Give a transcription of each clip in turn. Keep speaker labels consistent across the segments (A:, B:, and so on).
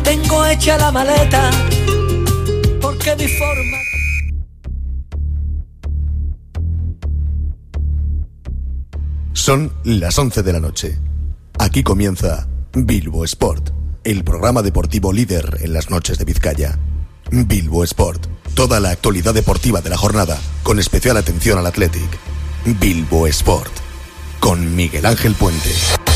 A: tengo hecha la maleta, porque mi forma...
B: Son las 11 de la noche. Aquí comienza Bilbo Sport, el programa deportivo líder en las noches de Vizcaya. Bilbo Sport, toda la actualidad deportiva de la jornada, con especial atención al Athletic. Bilbo Sport, con Miguel Ángel Puente.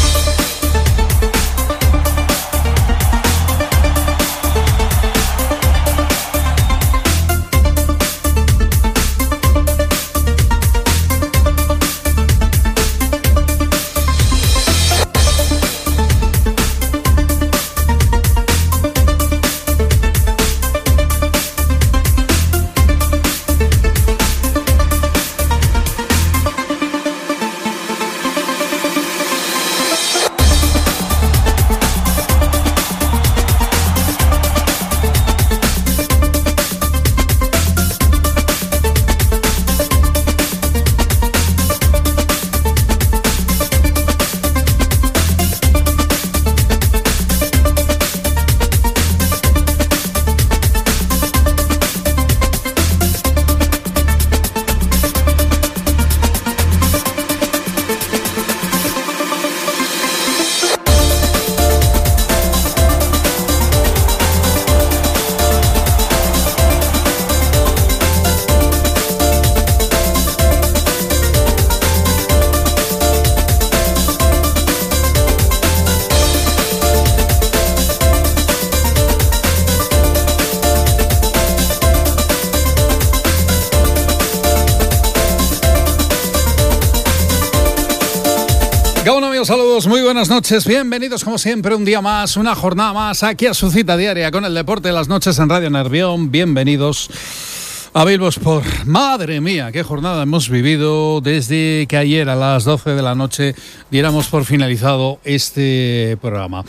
C: Saludos, muy buenas noches, bienvenidos como siempre un día más, una jornada más aquí a su cita diaria con el deporte de las noches en Radio Nervión. Bienvenidos a Bilbo Sport. Madre mía, qué jornada hemos vivido desde que ayer a las 12 de la noche diéramos por finalizado este programa.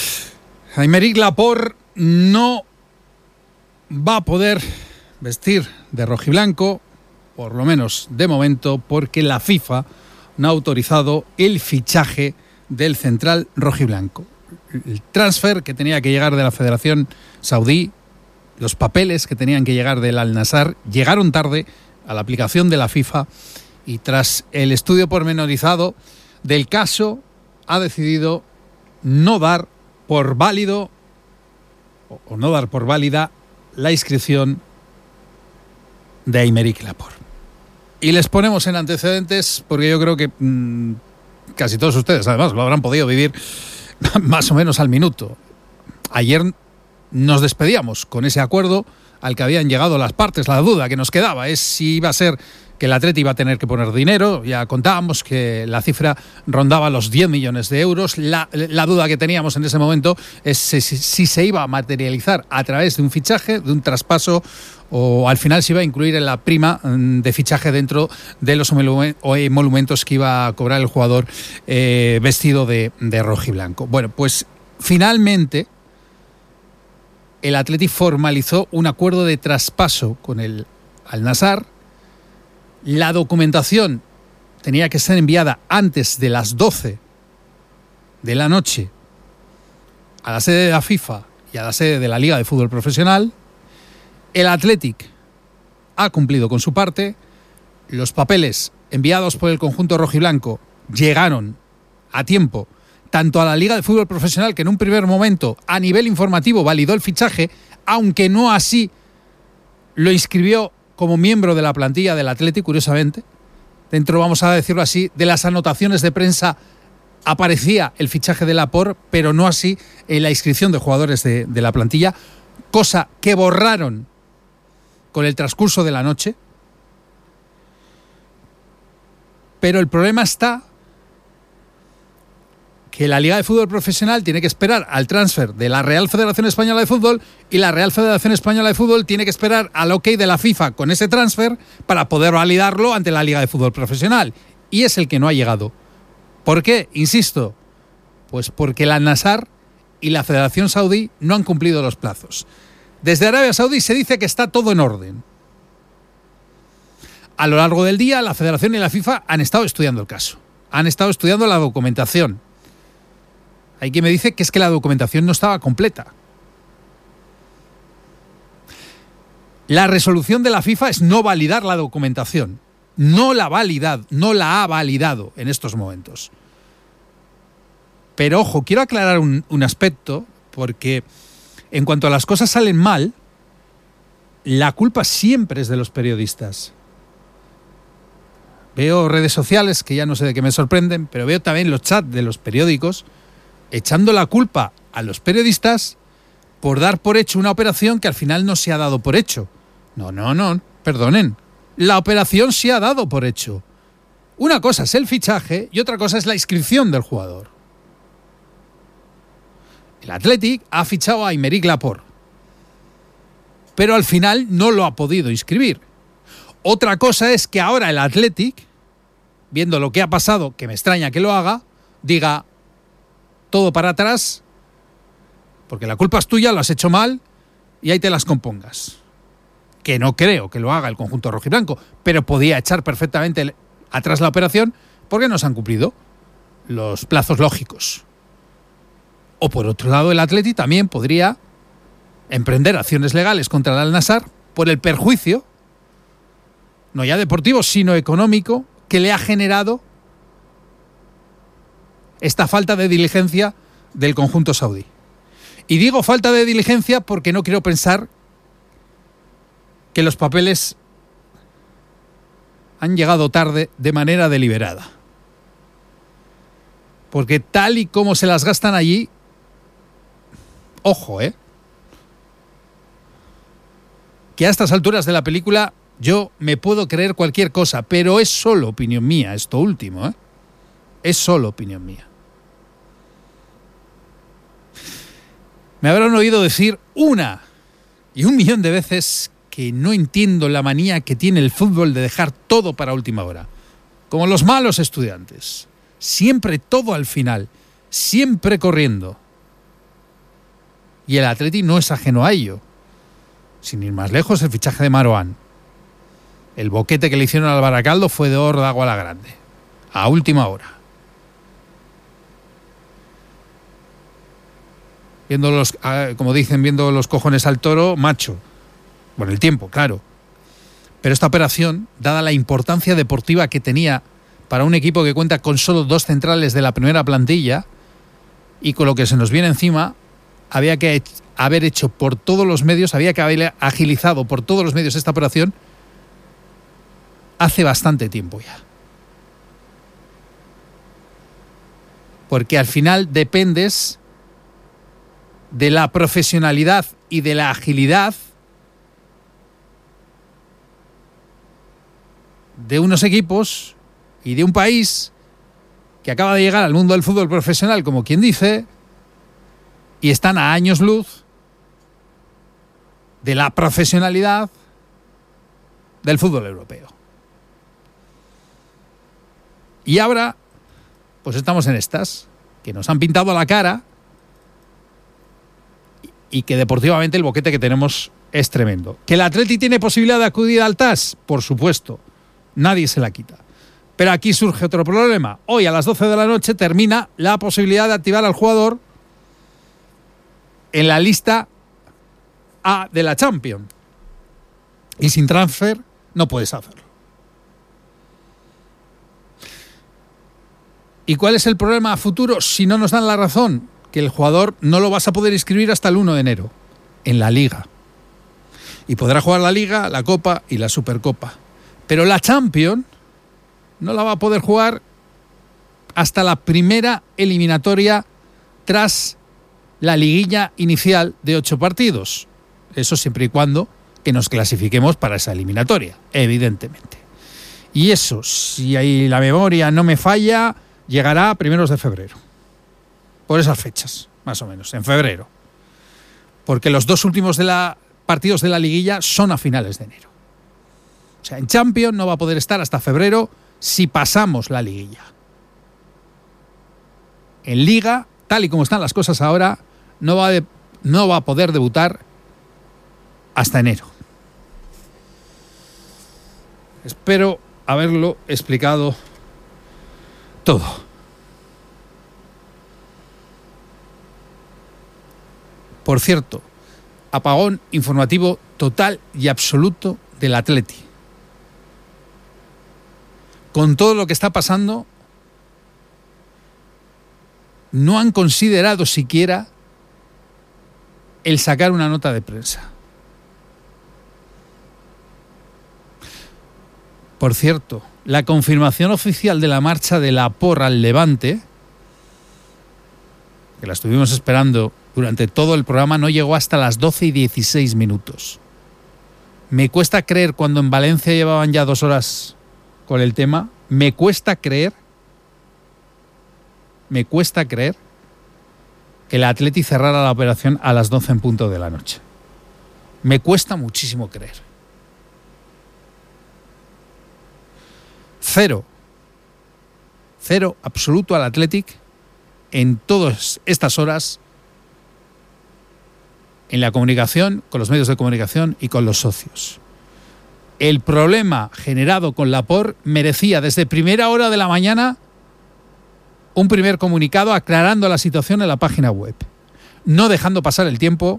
C: Aymeric Laporte no va a poder vestir de rojiblanco, por lo menos de momento, porque la FIFA no ha autorizado el fichaje del central rojiblanco. El transfer que tenía que llegar de la Federación Saudí, los papeles que tenían que llegar del Al-Nassr, llegaron tarde a la aplicación de la FIFA y tras el estudio pormenorizado del caso ha decidido no dar por válido o no dar por válida la inscripción de Aymeric Laporte. Y les ponemos en antecedentes porque yo creo que casi todos ustedes además lo habrán podido vivir más o menos al minuto. Ayer nos despedíamos con ese acuerdo al que habían llegado las partes. La duda que nos quedaba es si iba a ser que el Atleti iba a tener que poner dinero. Ya contábamos que la cifra rondaba los 10 millones de euros. La duda que teníamos en ese momento es si se iba a materializar a través de un fichaje, de un traspaso, o al final se iba a incluir en la prima de fichaje dentro de los emolumentos que iba a cobrar el jugador vestido de rojiblanco. Bueno, pues finalmente el Atleti formalizó un acuerdo de traspaso con el Al-Nassr. La documentación tenía que ser enviada antes de las 12 de la noche a la sede de la FIFA y a la sede de la Liga de Fútbol Profesional. El Athletic ha cumplido con su parte. Los papeles enviados por el conjunto rojiblanco llegaron a tiempo tanto a la Liga de Fútbol Profesional, que en un primer momento a nivel informativo validó el fichaje, aunque no así lo inscribió como miembro de la plantilla del Athletic, curiosamente. Dentro, vamos a decirlo así, de las anotaciones de prensa aparecía el fichaje de Laporte, pero no así en la inscripción de jugadores de la plantilla, cosa que borraron con el transcurso de la noche. Pero el problema está que la Liga de Fútbol Profesional tiene que esperar al transfer de la Real Federación Española de Fútbol y la Real Federación Española de Fútbol tiene que esperar al ok de la FIFA con ese transfer para poder validarlo ante la Liga de Fútbol Profesional. Y es el que no ha llegado. ¿Por qué? Insisto, pues porque el Al-Nassr y la Federación Saudí no han cumplido los plazos. Desde Arabia Saudí se dice que está todo en orden. A lo largo del día, la Federación y la FIFA han estado estudiando el caso. Han estado estudiando la documentación. Hay quien me dice que es que la documentación no estaba completa. La resolución de la FIFA es no validar la documentación. No la ha validado en estos momentos. Pero ojo, quiero aclarar un aspecto, porque en cuanto a las cosas salen mal, la culpa siempre es de los periodistas. Veo redes sociales que ya no sé de qué me sorprenden, pero veo también los chats de los periódicos echando la culpa a los periodistas por dar por hecho una operación que al final no se ha dado por hecho. No, perdonen. La operación se ha dado por hecho. Una cosa es el fichaje y otra cosa es la inscripción del jugador. El Athletic ha fichado a Aymeric Laporte, pero al final no lo ha podido inscribir. Otra cosa es que ahora el Athletic, viendo lo que ha pasado, que me extraña que lo haga, diga todo para atrás, porque la culpa es tuya, lo has hecho mal y ahí te las compongas. Que no creo que lo haga el conjunto rojiblanco, pero podía echar perfectamente atrás la operación porque no se han cumplido los plazos lógicos. O por otro lado, el Athletic también podría emprender acciones legales contra el Al-Nassr por el perjuicio, no ya deportivo, sino económico, que le ha generado esta falta de diligencia del conjunto saudí. Y digo falta de diligencia porque no quiero pensar que los papeles han llegado tarde de manera deliberada. Porque tal y como se las gastan allí, ojo, que a estas alturas de la película yo me puedo creer cualquier cosa, pero es solo opinión mía, esto último, es solo opinión mía. Me habrán oído decir 1 y 1.000.000 de veces que no entiendo la manía que tiene el fútbol de dejar todo para última hora. Como los malos estudiantes. Siempre todo al final. Siempre corriendo. Y el Atleti no es ajeno a ello. Sin ir más lejos, el fichaje de Marouane. El boquete que le hicieron al Baracaldo fue de oro de agua a la grande. A última hora. Viendo los, como dicen, viendo los cojones al toro, macho. Bueno, el tiempo, claro. Pero esta operación, dada la importancia deportiva que tenía para un equipo que cuenta con solo 2 centrales de la primera plantilla y con lo que se nos viene encima, había que haber hecho por todos los medios, había que haber agilizado por todos los medios esta operación hace bastante tiempo ya. Porque al final dependes de la profesionalidad y de la agilidad de unos equipos y de un país que acaba de llegar al mundo del fútbol profesional, como quien dice, y están a años luz de la profesionalidad del fútbol europeo. Y ahora, pues estamos en estas, que nos han pintado la cara y que deportivamente el boquete que tenemos es tremendo. ¿Que el Atleti tiene posibilidad de acudir al TAS? Por supuesto, nadie se la quita. Pero aquí surge otro problema. Hoy a las 12 de la noche termina la posibilidad de activar al jugador en la lista A de la Champions. Y sin transfer no puedes hacerlo. ¿Y cuál es el problema a futuro si no nos dan la razón? Que el jugador no lo vas a poder inscribir hasta el 1 de enero en la Liga. Y podrá jugar la Liga, la Copa y la Supercopa. Pero la Champions no la va a poder jugar hasta la primera eliminatoria tras la liguilla inicial de 8 partidos. Eso siempre y cuando que nos clasifiquemos para esa eliminatoria, evidentemente. Y eso, si ahí la memoria no me falla, llegará a primeros de febrero. Por esas fechas, más o menos, en febrero. Porque los 2 últimos partidos de la liguilla son a finales de enero. O sea, en Champions no va a poder estar hasta febrero si pasamos la liguilla. En Liga, tal y como están las cosas ahora, no va a poder debutar hasta enero. Espero haberlo explicado todo. Por cierto, apagón informativo total y absoluto del Atleti. Con todo lo que está pasando, no han considerado siquiera el sacar una nota de prensa. Por cierto, la confirmación oficial de la marcha de la porra al Levante, que la estuvimos esperando durante todo el programa, no llegó hasta las 12:16 minutos. Me cuesta creer, cuando en Valencia llevaban ya 2 horas con el tema, me cuesta creer que el Atleti cerrara la operación a las 12 en punto de la noche. Me cuesta muchísimo creer. Cero absoluto al Athletic en todas estas horas, en la comunicación, con los medios de comunicación y con los socios. El problema generado con Laporte merecía desde primera hora de la mañana un primer comunicado aclarando la situación en la página web, no dejando pasar el tiempo,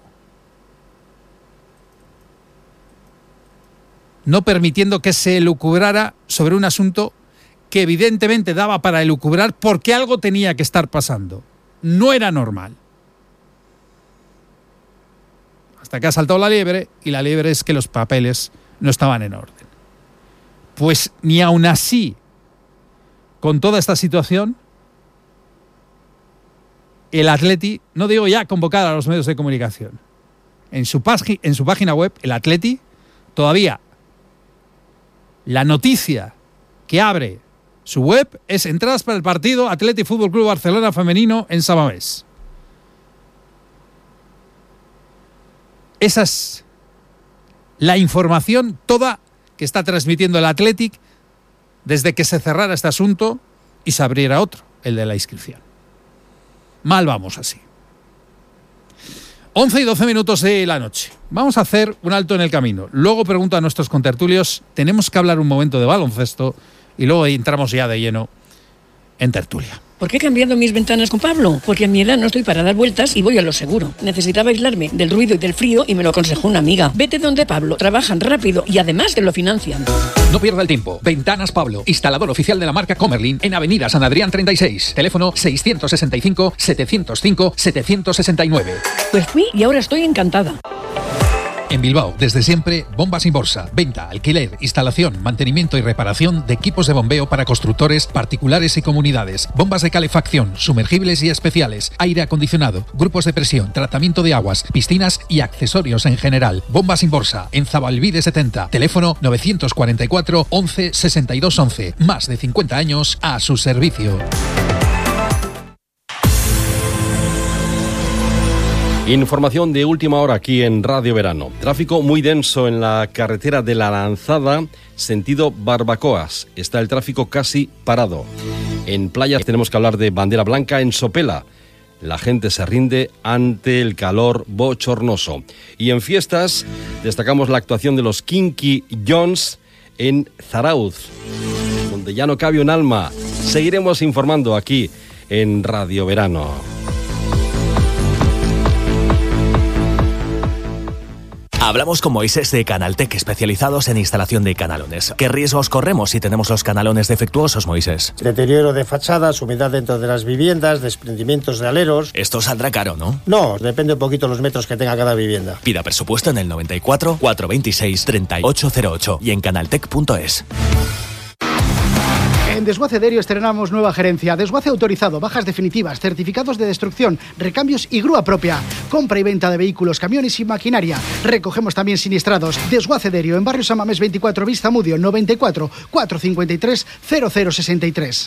C: no permitiendo que se elucubrara sobre un asunto que evidentemente daba para elucubrar porque algo tenía que estar pasando. No era normal. Hasta que ha saltado la liebre, y la liebre es que los papeles no estaban en orden. Pues ni aun así, con toda esta situación, el Atleti, no digo ya convocar a los medios de comunicación, en su página web, el Atleti, todavía la noticia que abre su web es entradas para el partido Athletic Fútbol Club Barcelona femenino en San Mamés. Esa es la información toda que está transmitiendo el Athletic desde que se cerrara este asunto y se abriera otro, el de la inscripción. Mal vamos así. 11:12 de la noche. Vamos a hacer un alto en el camino. Luego pregunto a nuestros contertulios. Tenemos que hablar un momento de baloncesto y luego entramos ya de lleno en tertulia.
D: ¿Por qué he cambiado mis ventanas con Pablo? Porque a mi edad no estoy para dar vueltas y voy a lo seguro. Necesitaba aislarme del ruido y del frío y me lo aconsejó una amiga. Vete donde Pablo. Trabajan rápido y además te lo financian.
E: No pierda el tiempo. Ventanas Pablo, instalador oficial de la marca Comerlin en Avenida San Adrián 36. Teléfono 665-705-769.
D: Pues fui y ahora estoy encantada.
E: En Bilbao, desde siempre, Bombas Inborsa. Venta, alquiler, instalación, mantenimiento y reparación de equipos de bombeo para constructores, particulares y comunidades. Bombas de calefacción, sumergibles y especiales, aire acondicionado, grupos de presión, tratamiento de aguas, piscinas y accesorios en general. Bombas Inborsa, en Zabalbide 70. Teléfono 944 11 62 11. Más de 50 años a su servicio.
F: Información de última hora aquí en Radio Verano. Tráfico muy denso en la carretera de La Lanzada, sentido Barbacoas. Está el tráfico casi parado. En playas tenemos que hablar de bandera blanca en Sopela. La gente se rinde ante el calor bochornoso. Y en fiestas destacamos la actuación de los Kinky Jones en Zarauz, donde ya no cabe un alma. Seguiremos informando aquí en Radio Verano.
G: Hablamos con Moisés de Canaltech, especializados en instalación de canalones. ¿Qué riesgos corremos si tenemos los canalones defectuosos, Moisés?
H: Deterioro de fachadas, humedad dentro de las viviendas, desprendimientos de aleros.
G: Esto saldrá caro, ¿no?
H: No, depende un poquito los metros que tenga cada vivienda.
G: Pida presupuesto en el 94 426 3808 y en canaltech.es.
I: En Desguace Derio estrenamos nueva gerencia, desguace autorizado, bajas definitivas, certificados de destrucción, recambios y grúa propia, compra y venta de vehículos, camiones y maquinaria. Recogemos también siniestrados. Desguace Derio en Barrio San Mamés 24, Vista Mudio, 94 453 0063.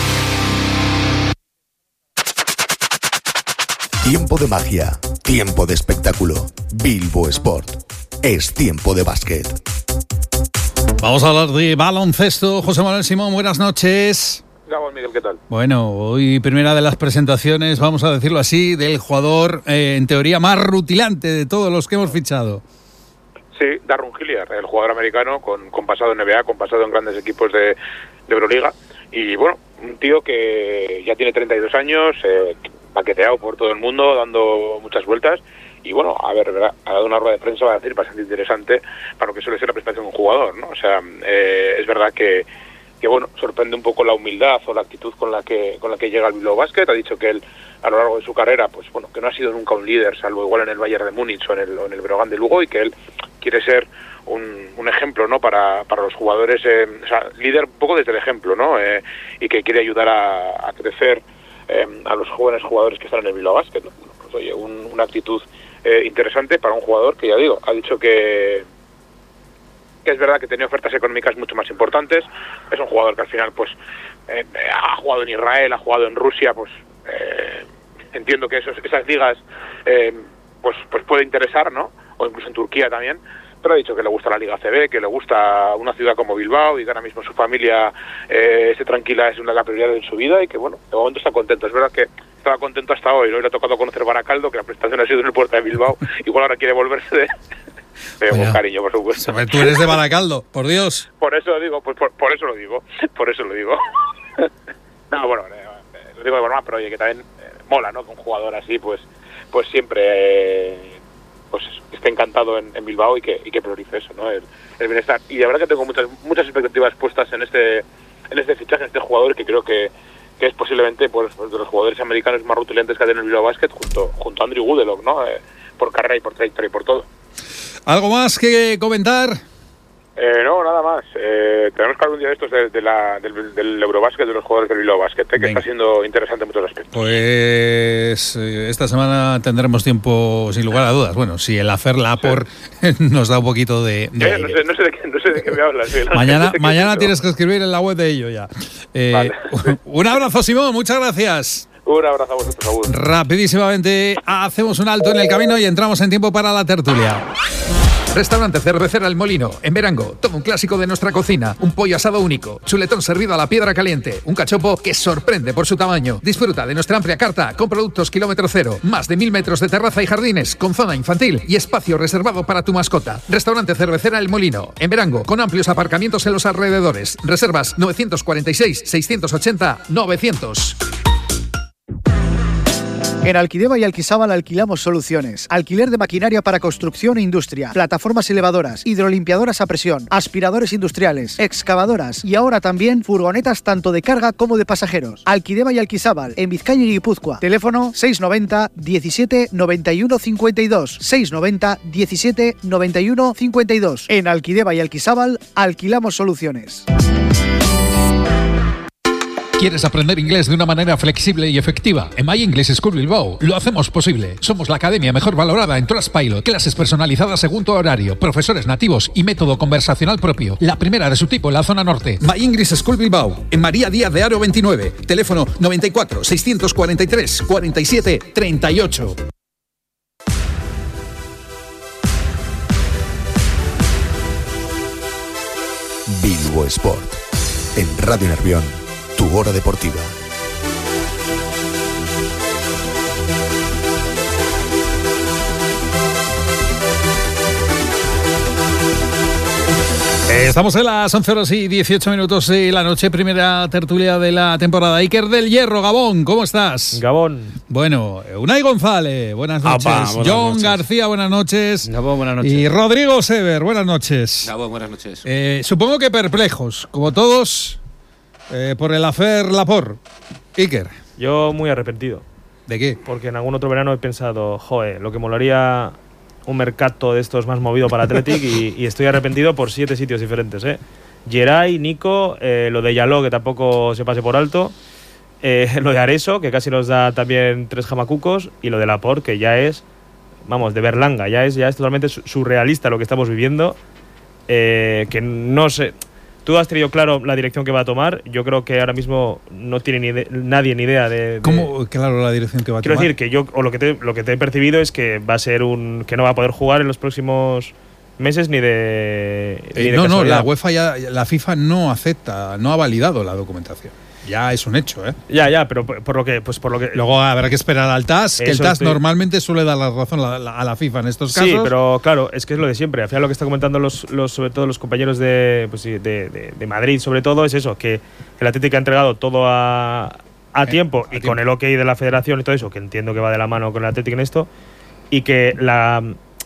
B: Tiempo de magia, tiempo de espectáculo. Bilbo Sport. Es tiempo de básquet.
C: Vamos a hablar de baloncesto. José Manuel Simón, buenas noches.
J: Hola, Miguel, ¿qué tal?
C: Bueno, hoy primera de las presentaciones, vamos a decirlo así, del jugador en teoría más rutilante de todos los que hemos fichado.
J: Sí, Darren Hilliard, el jugador americano con pasado en NBA, con pasado en grandes equipos de Euroliga. Y bueno, un tío que ya tiene 32 años, paqueteado por todo el mundo, dando muchas vueltas. y bueno, a ver, ¿verdad? Ha dado una rueda de prensa, va a decir, bastante interesante para lo que suele ser la prestación de un jugador, ¿no? O sea, es verdad que bueno, sorprende un poco la humildad o la actitud con la que llega al Bilbao Basket. Ha dicho que él, a lo largo de su carrera, pues bueno, que no ha sido nunca un líder, salvo igual en el Bayern de Múnich o en el Breogán de Lugo, y que él quiere ser un ejemplo, ¿no? Para los jugadores, o sea, líder un poco desde el ejemplo, ¿no? Y que quiere ayudar a crecer a los jóvenes jugadores que están en el Bilbao Basket, ¿no? Pues, oye, una actitud interesante para un jugador que, ya digo, ha dicho que es verdad que tenía ofertas económicas mucho más importantes. Es un jugador que al final pues ha jugado en Israel, ha jugado en Rusia, pues entiendo que esas ligas pues puede interesar, ¿no? O incluso en Turquía también, pero ha dicho que le gusta la Liga CB, que le gusta una ciudad como Bilbao y que ahora mismo su familia esté tranquila, es la prioridad de su vida, y que bueno, de momento está contento. Es verdad que estaba contento hasta hoy, ¿no? Le ha tocado conocer Baracaldo, que la prestación ha sido en el Puerta de Bilbao, igual ahora quiere volverse pero con cariño, por supuesto.
C: Tú eres de Baracaldo, por Dios.
J: Por eso lo digo, por eso lo digo. No, bueno, lo digo de broma, pero oye, que también mola, ¿no? Que un jugador así, pues siempre pues esté encantado en Bilbao y que priorice eso, ¿no? El bienestar. Y la verdad que tengo muchas expectativas puestas en este fichaje, en este jugador, que creo que es posiblemente pues de los jugadores americanos más rutilentes que ha tenido el Bilbao Basket, junto a Andrew Goodelock, ¿no? Por carrera y por trayectoria y por todo.
C: ¿Algo más que comentar?
J: No, nada más. Tenemos que hablar un día de estos del Eurobasket, de los jugadores del Bilbao Basket, que está siendo interesante en muchos aspectos.
C: Pues esta semana tendremos tiempo, sin lugar a dudas. Bueno, si el hacer la por nos da un poquito de
J: no sé de qué me hablas.
C: Mañana tienes que escribir en la web de ello ya.
J: Vale.
C: Un abrazo, Simón, muchas gracias.
J: Un abrazo a vosotros, Saúl.
C: Rapidísimamente hacemos un alto en el camino y entramos en tiempo para la tertulia.
E: Restaurante Cervecera El Molino, en Verango. Todo un clásico de nuestra cocina. Un pollo asado único, chuletón servido a la piedra caliente, un cachopo que sorprende por su tamaño. Disfruta de nuestra amplia carta con productos kilómetro cero. Más de 1000 metros de terraza y jardines, con zona infantil y espacio reservado para tu mascota. Restaurante Cervecera El Molino, en Verango, con amplios aparcamientos en los alrededores. Reservas 946-680-900.
I: En Alquideva y Alquisábal alquilamos soluciones. Alquiler de maquinaria para construcción e industria, plataformas elevadoras, hidrolimpiadoras a presión, aspiradores industriales, excavadoras y ahora también furgonetas tanto de carga como de pasajeros. Alquideva y Alquisábal, en Vizcaya y Guipúzcoa. Teléfono 690 17 91 52. 690 17 91 52. En Alquideva y Alquisábal alquilamos soluciones.
E: ¿Quieres aprender inglés de una manera flexible y efectiva? En My English School Bilbao lo hacemos posible. Somos la academia mejor valorada en Trustpilot. Clases personalizadas según tu horario, profesores nativos y método conversacional propio. La primera de su tipo en la zona norte. My English School Bilbao, en María Díaz de Aro 29. Teléfono 94 643 47 38.
B: Bilbao Sport, en Radio Nervión, tu hora deportiva.
C: Estamos en las 11:18 de la noche, primera tertulia de la temporada. Iker del Hierro, Gabón, ¿cómo estás?
K: Gabón.
C: Bueno, Unai González, buenas noches.
K: Buenas
C: John
K: noches.
C: García, buenas noches.
K: Gabón, buenas noches.
C: Y Rodrigo Sever, buenas noches.
L: Gabón, buenas noches.
C: Supongo que perplejos, como todos, por el hacer Lapor. Iker.
K: Yo muy arrepentido.
C: ¿De qué?
K: Porque en algún otro verano he pensado, joder, lo que molaría un mercado de estos más movido para Athletic y estoy arrepentido por 7 sitios diferentes. Geray, Nico, lo de Yaló, que tampoco se pase por alto, lo de Areso, que casi nos da también 3 jamacucos, y lo de Laporte, que ya es, vamos, de Berlanga, ya es totalmente surrealista lo que estamos viviendo, que no sé. Tú has tenido claro la dirección que va a tomar. Yo creo que ahora mismo no tiene nadie ni idea de…
C: ¿Cómo claro la dirección que va a tomar?
K: Quiero decir que yo, o lo que te he percibido es que va a ser que no va a poder jugar en los próximos meses ni de
C: no, la UEFA la FIFA no acepta, no ha validado la documentación. Ya es un hecho, ¿eh?
K: Ya, pero por lo que…
C: Luego habrá que esperar al TAS, que el TAS normalmente suele dar la razón a la FIFA en estos casos.
K: Sí, pero claro, es que es lo de siempre. Al final lo que están comentando sobre todo los compañeros de Madrid, sobre todo, es eso, que el Atlético ha entregado todo a tiempo y con el ok de la federación y todo eso, que entiendo que va de la mano con el Atlético en esto, y que la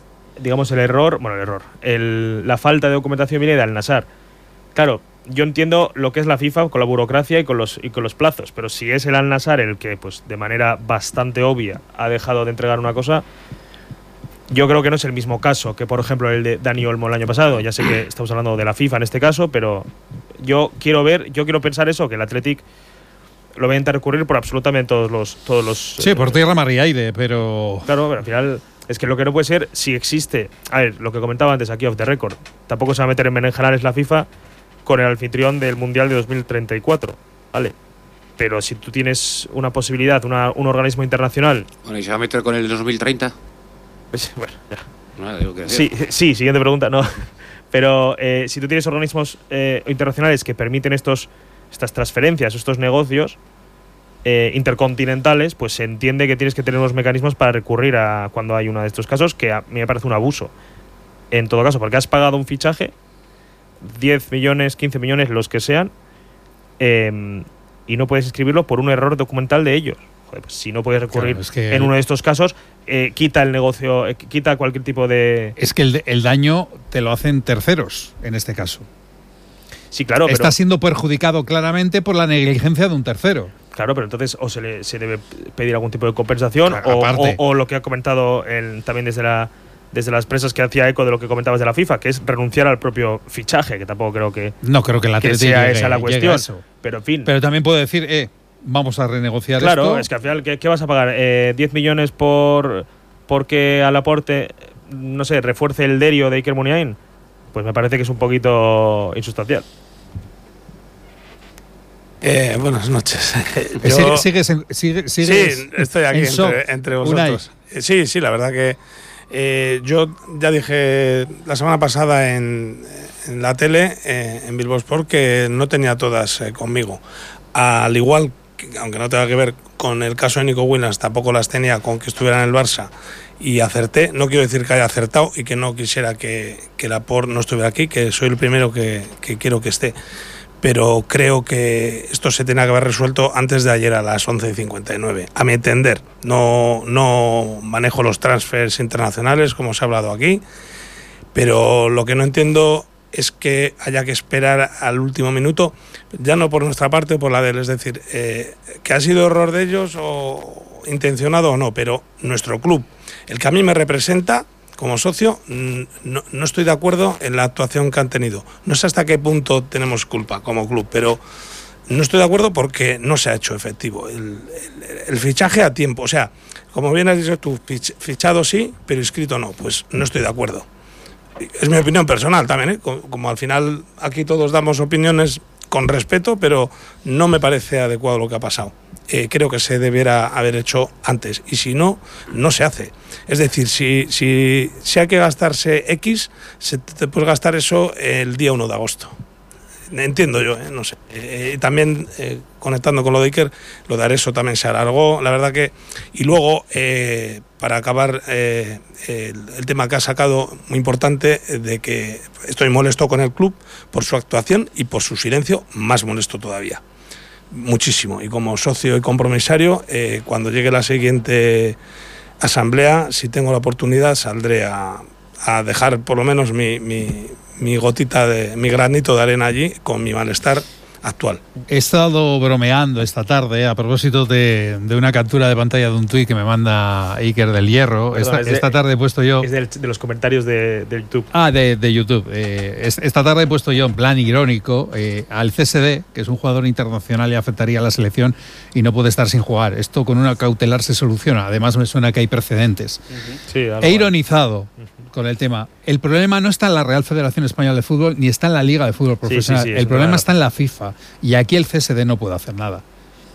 K: falta de documentación viene de Al-Nassr. Claro, yo entiendo lo que es la FIFA con la burocracia y con los plazos, pero si es el Al-Nassr el que, pues, de manera bastante obvia ha dejado de entregar una cosa, yo creo que no es el mismo caso que, por ejemplo, el de Dani Olmo el año pasado. Ya sé que estamos hablando de la FIFA en este caso, pero yo quiero pensar eso, que el Athletic lo va a intentar recurrir por absolutamente todos los
C: sí, por tierra, mar y aire, pero
K: claro, pero al final es que lo que no puede ser, si existe, a ver, lo que comentaba antes aquí off the record, tampoco se va a meter en berenjenales la FIFA con el anfitrión del Mundial de 2034, ¿vale? Pero si tú tienes una posibilidad, un organismo internacional...
L: Bueno, ¿y se va a meter con el 2030?
K: Pues, bueno, ya.
L: No, digo que
K: sí, siguiente pregunta, no. Pero si tú tienes organismos internacionales que permiten estas transferencias, estos negocios intercontinentales, pues se entiende que tienes que tener unos mecanismos para recurrir a cuando hay uno de estos casos, que a mí me parece un abuso. En todo caso, porque has pagado un fichaje, 10 millones, 15 millones, los que sean, y no puedes inscribirlo por un error documental de ellos. Joder, pues si no puedes recurrir, claro, es que en uno de estos casos, quita el negocio, quita cualquier tipo de...
C: Es que el daño te lo hacen terceros, en este caso.
K: Sí, claro,
C: está siendo perjudicado claramente por la negligencia de un tercero.
K: Claro, pero entonces o se debe pedir algún tipo de compensación, claro, o lo que ha comentado también desde las presas que hacía eco de lo que comentabas de la FIFA, que es renunciar al propio fichaje, que tampoco creo que
C: la
K: sea esa la cuestión. Pero en fin.
C: Pero también puede decir, vamos a renegociar
K: esto. Claro,
C: es
K: que al final, ¿qué vas a pagar? 10 millones porque a Laporte, no sé, refuerce el Derio de Iker Muniain. Pues me parece que es un poquito insustancial.
M: Buenas noches.
C: ¿Sigues
M: sí, estoy aquí entre vosotros. Sí, la verdad que yo ya dije la semana pasada en la tele, en Bilbao Sport, que no tenía todas conmigo. Al igual que, aunque no tenga que ver con el caso de Nico Williams, tampoco las tenía con que estuviera en el Barça y acerté. No quiero decir que haya acertado y que no quisiera que Laporte no estuviera aquí, que soy el primero que quiero que esté. Pero creo que esto se tenía que haber resuelto antes de ayer a las 11:59. A mi entender, no manejo los transfers internacionales, como se ha hablado aquí, pero lo que no entiendo es que haya que esperar al último minuto, ya no por nuestra parte o por la de él, es decir, que ha sido error de ellos o intencionado o no, pero nuestro club, el que a mí me representa como socio, no estoy de acuerdo en la actuación que han tenido. No sé hasta qué punto tenemos culpa como club, pero no estoy de acuerdo porque no se ha hecho efectivo el fichaje a tiempo. O sea, como bien has dicho tú, fichado sí, pero inscrito no. Pues no estoy de acuerdo. Es mi opinión personal también, ¿eh? Como al final aquí todos damos opiniones con respeto, pero no me parece adecuado lo que ha pasado. Creo que se debiera haber hecho antes, y si no, no se hace. Es decir, si hay que gastarse X, te puedes gastar eso el día 1 de agosto. Entiendo yo, no sé. También, conectando con lo de Iker, lo de Areso también se alargó, la verdad que... Y luego, para acabar, el tema que ha sacado, muy importante, de que estoy molesto con el club por su actuación y por su silencio, más molesto todavía. Muchísimo. Y como socio y compromisario, cuando llegue la siguiente asamblea, si tengo la oportunidad, saldré a dejar por lo menos mi gotita, mi granito de arena allí con mi malestar actual.
C: He estado bromeando esta tarde a propósito de una captura de pantalla de un tuit que me manda Iker del Hierro. Perdón, esta tarde he puesto yo...
K: Es de los comentarios de YouTube.
C: De YouTube. Esta tarde he puesto yo en plan irónico al CSD, que es un jugador internacional y afectaría a la selección y no puede estar sin jugar. Esto con una cautelar se soluciona. Además me suena que hay precedentes.
K: Sí,
C: he ironizado con el tema. El problema no está en la Real Federación Española de Fútbol ni está en la Liga de Fútbol Profesional. El problema está en la FIFA. Y aquí el CSD no puede hacer nada.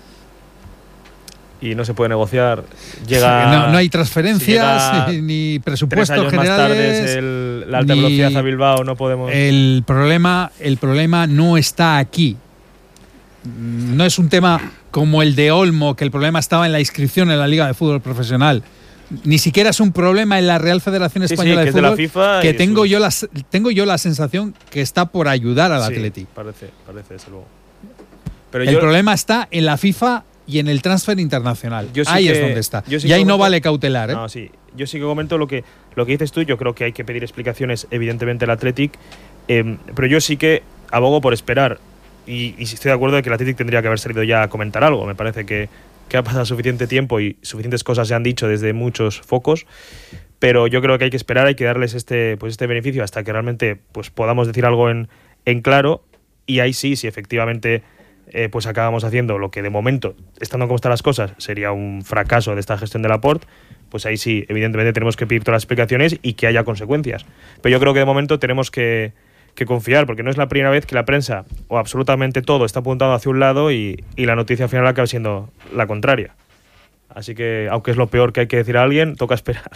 K: Y no se puede negociar. Llega,
C: no hay transferencias ni presupuestos
K: 3 años
C: generales.
K: Más tarde la alta velocidad a Bilbao no podemos.
C: El problema no está aquí. No es un tema como el de Olmo, que el problema estaba en la inscripción en la Liga de Fútbol Profesional. Ni siquiera es un problema en la Real Federación Española de Fútbol,
K: de la FIFA,
C: que tengo yo la sensación que está por ayudar al Athletic.
K: Parece, desde luego.
C: Pero el problema está en la FIFA y en el transfer internacional. Ahí es donde está. Y ahí no vale cautelar, ¿eh?
K: No, sí. yo sí que comento lo que dices tú. Yo creo que hay que pedir explicaciones, evidentemente, al Athletic, pero yo sí que abogo por esperar. Y estoy de acuerdo de que el Athletic tendría que haber salido ya a comentar algo. Me parece que ha pasado suficiente tiempo y suficientes cosas se han dicho desde muchos focos, pero yo creo que hay que esperar, hay que darles este beneficio hasta que realmente pues podamos decir algo en claro, y ahí sí, si efectivamente pues acabamos haciendo lo que de momento, estando como están las cosas, sería un fracaso de esta gestión de Laporte, pues ahí sí, evidentemente tenemos que pedir todas las explicaciones y que haya consecuencias. Pero yo creo que de momento tenemos que confiar, porque no es la primera vez que la prensa o absolutamente todo está apuntado hacia un lado y la noticia final acaba siendo la contraria. Así que, aunque es lo peor que hay que decir a alguien, toca esperar.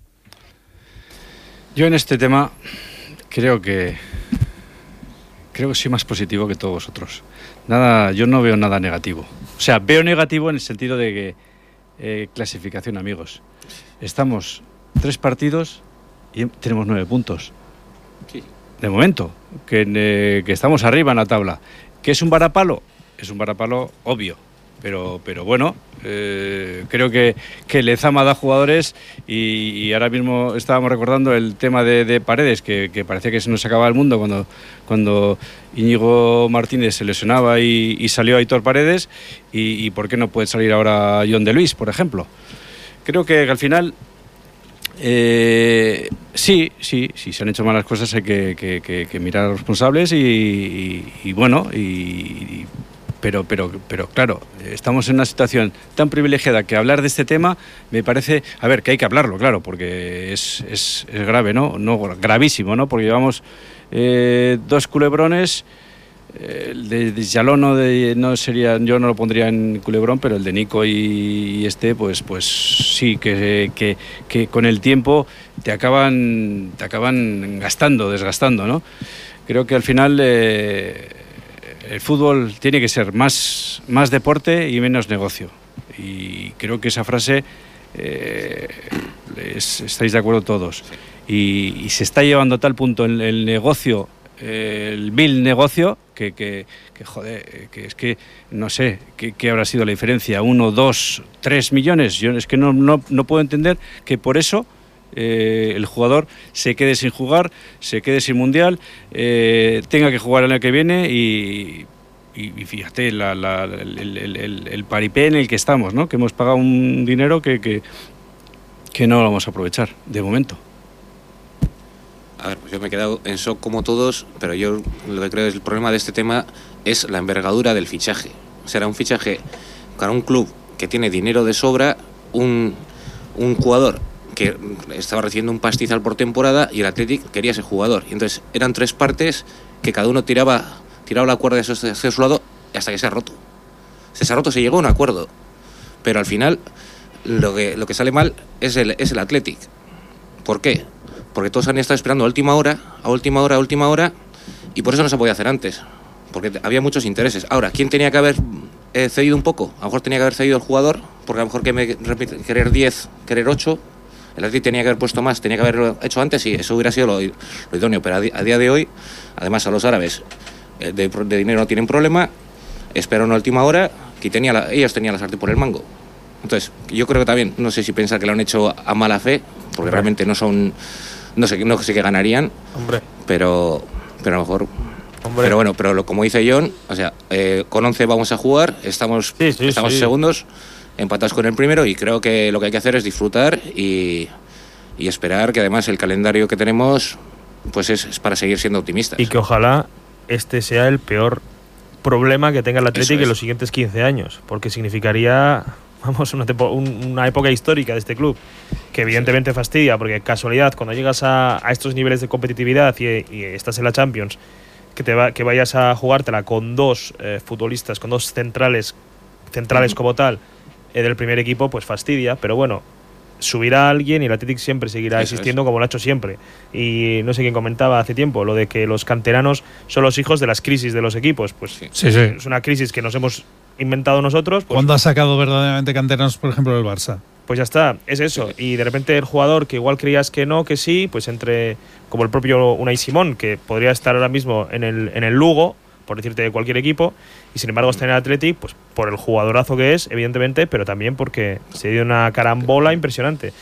N: Yo en este tema creo que soy más positivo que todos vosotros. Yo no veo nada negativo. O sea, veo negativo en el sentido de que clasificación, amigos. Estamos 3 partidos y tenemos 9 puntos.
L: Sí.
N: De momento, que estamos arriba en la tabla. ¿Que es un varapalo? Es un varapalo obvio. Pero bueno, creo que Lezama da jugadores y ahora mismo estábamos recordando el tema de Paredes, que parecía que se nos acababa el mundo cuando Íñigo Martínez se lesionaba y salió Aitor Paredes, y ¿por qué no puede salir ahora John de Luis, por ejemplo? Creo que al final sí, se han hecho malas cosas, hay que mirar a los responsables y bueno, pero claro, estamos en una situación tan privilegiada que hablar de este tema me parece, a ver, que hay que hablarlo, claro, porque es grave, ¿no? Gravísimo, ¿no? Porque llevamos 2 culebrones. El de Jalón no sería, yo no lo pondría en culebrón, pero el de Nico y pues sí, que con el tiempo te acaban desgastando, ¿no? Creo que al final el fútbol tiene que ser más deporte y menos negocio, y creo que esa frase estáis de acuerdo todos, y se está llevando a tal punto el negocio, el vil negocio, que joder, que es que no sé qué habrá sido la diferencia, 1, 2, 3 millones. Yo es que no puedo entender que por eso el jugador se quede sin jugar, se quede sin mundial, tenga que jugar el año que viene y fíjate el paripé en el que estamos, ¿no? Que hemos pagado un dinero que no lo vamos a aprovechar de momento.
L: A ver, pues yo me he quedado en shock como todos, pero yo lo que creo es el problema de este tema es la envergadura del fichaje. Será un fichaje para un club que tiene dinero de sobra, un jugador que estaba recibiendo un pastizal por temporada, y el Athletic quería ese jugador. Y entonces eran 3 partes que cada uno tiraba la cuerda de su lado hasta que se ha roto. Se ha roto, se llegó a un acuerdo. Pero al final lo que sale mal es el Athletic. ¿Por qué? Porque todos han estado esperando a última hora, y por eso no se podía hacer antes, porque había muchos intereses. Ahora, ¿quién tenía que haber cedido un poco? A lo mejor tenía que haber cedido el jugador, porque a lo mejor querer 10, querer 8, el Athletic tenía que haber puesto más, tenía que haberlo hecho antes, y eso hubiera sido lo idóneo. Pero a día de hoy, además, a los árabes de dinero no tienen problema, esperaron a última hora, que ellos tenían la sartén por el mango. Entonces, yo creo que también, no sé si pensar que lo han hecho a mala fe, porque realmente no sé qué ganarían. Hombre. Pero a lo mejor. Hombre. Pero bueno, como dice John, o sea, con 11 vamos a jugar, estamos segundos, empatados con el primero, y creo que lo que hay que hacer es disfrutar y esperar, que además el calendario que tenemos pues es para seguir siendo optimistas.
K: Y que ojalá este sea el peor problema que tenga el Athletic en los siguientes 15 años, porque significaría, vamos, una época histórica de este club, que evidentemente fastidia, porque casualidad, cuando llegas a estos niveles de competitividad y estás en la Champions, que vayas a jugártela con 2 futbolistas, con 2 centrales como tal, del primer equipo, pues fastidia. Pero bueno, subirá alguien y el Athletic siempre seguirá existiendo como lo ha hecho siempre. Y no sé quién comentaba hace tiempo lo de que los canteranos son los hijos de las crisis de los equipos. Pues sí. Es una crisis que nos hemos inventado nosotros. Pues,
C: ¿cuándo ha sacado verdaderamente canteranos, por ejemplo, del Barça?
K: Pues ya está, es eso. Y de repente el jugador que igual creías que no, que sí, pues entre, como el propio Unai Simón, que podría estar ahora mismo en el Lugo, por decirte, de cualquier equipo, y sin embargo está en el Athletic, pues por el jugadorazo que es, evidentemente, pero también porque se dio una carambola impresionante.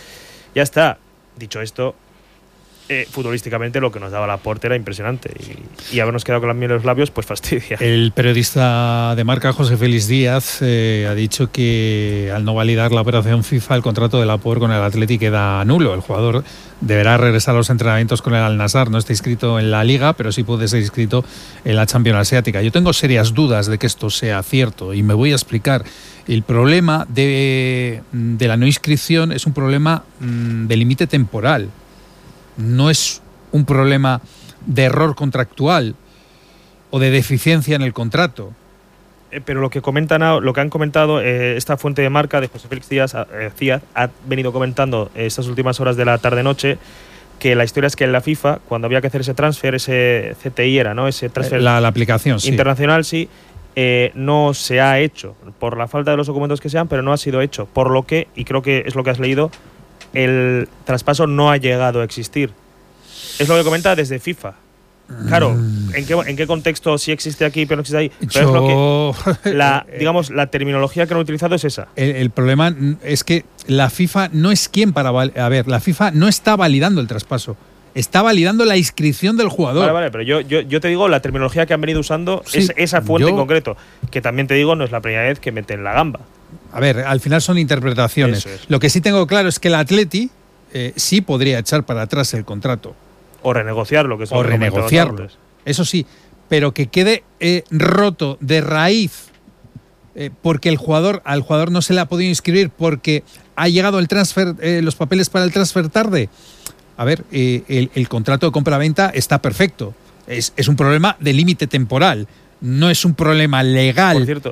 K: Ya está. Dicho esto, futbolísticamente lo que nos daba Laporte era impresionante y habernos quedado con la miel en los labios pues fastidia.
C: El periodista de Marca, José Félix Díaz, ha dicho que al no validar la operación FIFA, el contrato de Laporte con el Athletic queda nulo. El jugador deberá regresar a los entrenamientos con el Al-Nassr. No está inscrito en la Liga, pero sí puede ser inscrito en la Champions Asiática. Yo tengo serias dudas de que esto sea cierto y me voy a explicar. El problema de la no inscripción es un problema de límite temporal. No es un problema de error contractual o de deficiencia en el contrato.
K: Pero lo que han comentado esta fuente de Marca de José Félix Díaz ha venido comentando estas últimas horas de la tarde-noche que la historia es que en la FIFA, cuando había que hacer ese transfer, ese CTI era, ¿no? Ese transfer
C: la aplicación, sí.
K: Internacional, sí, no se ha hecho por la falta de los documentos que sean, pero no ha sido hecho. Por lo que, y creo que es lo que has leído, el traspaso no ha llegado a existir. Es lo que comenta desde FIFA. Claro, ¿en qué contexto sí existe aquí pero no existe ahí? Pero la terminología que han utilizado es esa.
C: El problema es que la FIFA no es quien para... A ver, la FIFA no está validando el traspaso. Está validando la inscripción del jugador.
K: Vale, pero yo te digo, la terminología que han venido usando es esa fuente en concreto. Que también te digo, no es la primera vez que meten la gamba.
C: A ver, al final son interpretaciones. Lo que sí tengo claro es que el Atleti sí podría echar para atrás el contrato.
K: O renegociarlo, que es
C: o renegociarlo. Eso sí, pero que quede roto de raíz porque al jugador no se le ha podido inscribir porque ha llegado el transfer, los papeles para el transfer tarde. A ver, el contrato de compra-venta está perfecto. Es un problema de límite temporal, no es un problema legal.
K: Por cierto,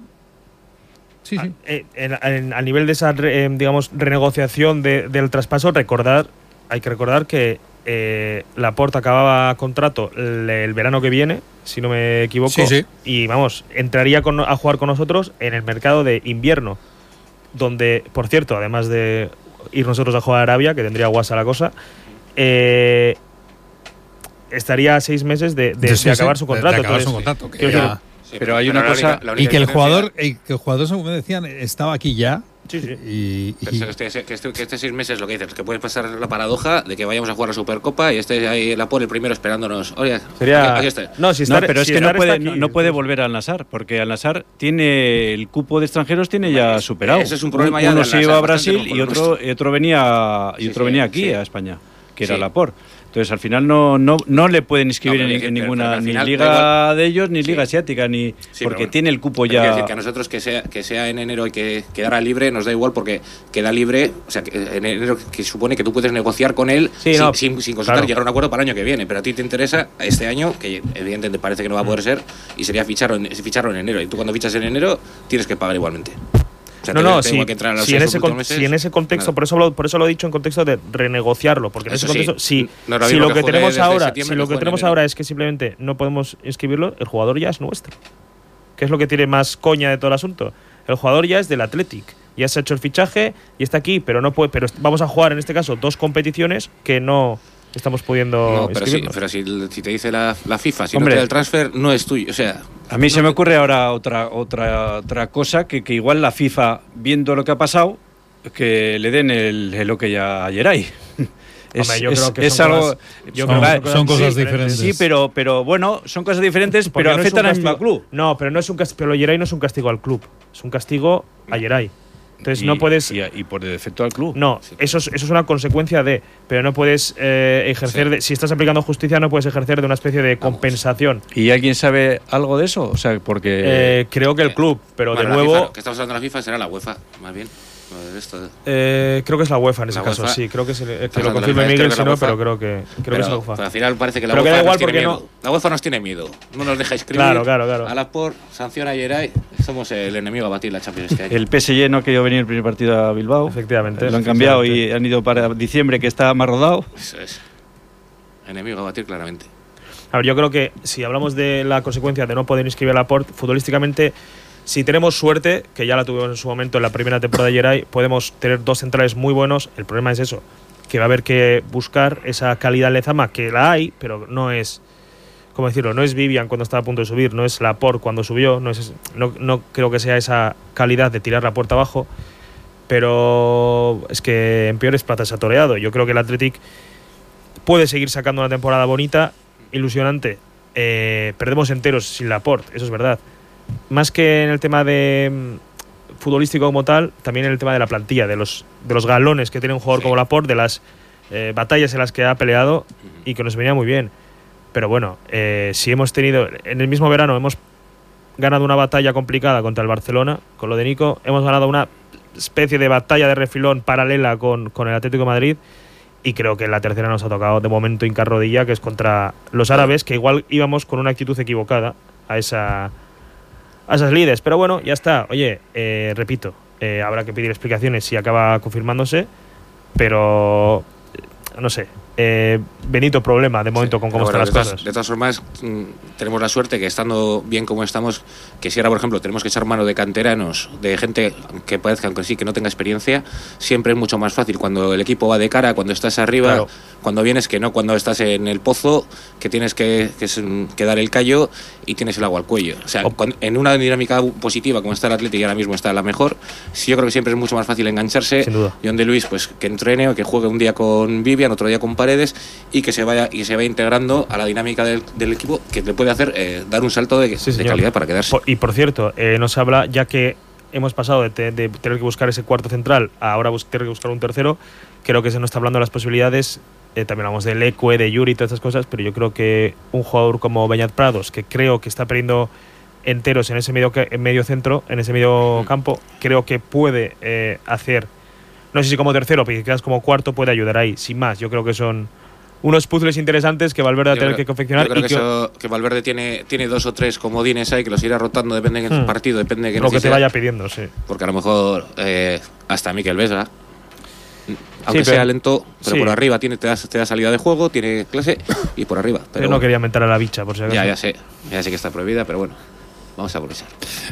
C: sí.
K: A nivel de esa renegociación del traspaso, hay que recordar que Laporte acababa contrato el verano que viene, si no me equivoco, y entraría a jugar con nosotros en el mercado de invierno, donde, por cierto, además de ir nosotros a jugar a Arabia, que tendría guasa la cosa, estaría a 6 meses de acabar su contrato.
N: Pero hay una cosa,
C: y que el jugador, según me decían, estaba aquí ya.
L: Sí. Que este 6 meses lo que dices, que puede pasar la paradoja de que vayamos a jugar la Supercopa y esté ahí Laporte el primero esperándonos. Oye,
K: aquí
L: está.
N: Pero es que no puede volver al Al-Nassr, porque Al-Nassr tiene el cupo de extranjeros ya superado.
L: Ese es un problema ya.
N: Uno se iba a Brasil y otro venía aquí a España, que era Laporte. Entonces, al final no le pueden inscribir en ninguna ni liga de ellos, ni liga asiática, porque tiene el cupo ya.
L: Quiero decir que a nosotros que sea en enero y que quedara libre nos da igual porque queda libre, o sea, que en enero que supone que tú puedes negociar con él sin consultar llegar a un acuerdo para el año que viene, pero a ti te interesa este año, que evidentemente parece que no va a poder ser, y sería ficharlo en enero, y tú cuando fichas en enero tienes que pagar igualmente.
K: Si en ese contexto, por eso lo he dicho en contexto de renegociarlo, porque en ese contexto, si lo que tenemos ahora es que simplemente no podemos inscribirlo, el jugador ya es nuestro. ¿Qué es lo que tiene más coña de todo el asunto? El jugador ya es del Athletic, ya se ha hecho el fichaje y está aquí, pero vamos a jugar en este caso 2 competiciones que no estamos pudiendo inscribirnos.
L: Pero si te dice la FIFA, si no te da el transfer, no es tuyo, o sea.
N: A mí se me ocurre ahora otra cosa, que igual la FIFA, viendo lo que ha pasado, que le den el OK a Geray.
C: Son cosas diferentes.
N: Sí, pero bueno, son cosas diferentes, pero afectan al mismo club.
K: No, pero Geray no es un castigo al club, es un castigo a Geray. Entonces no puedes.
N: Y por defecto al club.
K: No, eso es una consecuencia de. Pero no puedes ejercer. Si estás aplicando justicia, no puedes ejercer de una especie de compensación.
N: ¿Y alguien sabe algo de eso? O sea, porque.
K: Creo que el club, pero de nuevo.
L: FIFA, que estamos hablando de la FIFA será la UEFA, más bien.
K: Creo que es la UEFA en ese caso, sí. Creo que lo confirme Miguel, si no, pero creo que es la UEFA.
L: Al final parece que la UEFA nos tiene miedo. La UEFA nos tiene miedo. No nos deja inscribir.
K: Claro.
L: A Laporte, sanciona a Geray. Somos el enemigo a batir la Champions este año.
N: El PSG no ha querido venir el primer partido a Bilbao.
K: Efectivamente.
N: Lo han cambiado y han ido para diciembre, que está más rodado.
L: Eso es. Enemigo a batir claramente.
K: A ver, yo creo que si hablamos de la consecuencia de no poder inscribir a Laporte, futbolísticamente, si tenemos suerte, que ya la tuvimos en su momento en la primera temporada de Geray, podemos tener 2 centrales muy buenos. El problema es eso, que va a haber que buscar esa calidad en Lezama, que la hay, pero no es, ¿cómo decirlo? No es Vivian cuando estaba a punto de subir, no es Laporte cuando subió, no creo que sea esa calidad de tirar la puerta abajo. pero es que en peores plazas ha toreado. Yo creo que el Athletic puede seguir sacando una temporada bonita, ilusionante. Perdemos enteros sin Laporte, eso es verdad. Más que en el tema de futbolístico como tal, también en el tema de la plantilla, de los galones que tiene un jugador como Laporte, de las batallas en las que ha peleado y que nos venía muy bien. Pero bueno, si hemos tenido, en el mismo verano hemos ganado una batalla complicada contra el Barcelona, con lo de Nico, hemos ganado una especie de batalla de refilón paralela con el Atlético de Madrid, y creo que en la tercera nos ha tocado de momento hincar rodilla, que es contra los árabes, que igual íbamos con una actitud equivocada a esas líderes. Pero bueno, ya está. Oye, repito, habrá que pedir explicaciones si acaba confirmándose, pero no sé. Benito problema de momento con cómo están las cosas.
L: De todas formas, tenemos la suerte que estando bien como estamos, que si ahora, por ejemplo, tenemos que echar mano de canteranos, de gente que parezca, aunque sí, que no tenga experiencia, siempre es mucho más fácil cuando el equipo va de cara, cuando estás arriba, claro. Cuando vienes, que no cuando estás en el pozo, que tienes que dar el callo y tienes el agua al cuello. O sea, en una dinámica positiva como está el Atlético y ahora mismo está la mejor, sí, yo creo que siempre es mucho más fácil engancharse.
K: Sin duda.
L: John de Luis, pues que entrene o que juegue un día con Vivian, otro día con Paredes, y que se vaya integrando a la dinámica del equipo, que le puede hacer dar un salto de calidad para quedarse.
K: Y por cierto, nos habla, ya que hemos pasado de tener que buscar ese cuarto central a ahora tener que buscar un tercero, creo que se nos está hablando de las posibilidades. También hablamos de Leque, de Yuri y todas esas cosas, pero yo creo que un jugador como Beñat Prados, que creo que está perdiendo enteros en ese medio centro, en ese medio campo, creo que puede hacer, no sé si como tercero, pero quizás como cuarto puede ayudar ahí. Sin más, yo creo que son unos puzzles interesantes que Valverde va a tener que confeccionar.
L: Yo creo que Valverde tiene 2 o 3 comodines ahí que los irá rotando, depende de qué partido, depende de qué
K: lo que te vaya pidiendo, sí.
L: Porque a lo mejor hasta Mikel Vesga, aunque sea lento, pero por arriba te da salida de juego, tiene clase y por arriba.
K: Pero no quería mentar a la bicha, por si acaso.
L: Ya sé que está prohibida, pero bueno, vamos a aprovechar.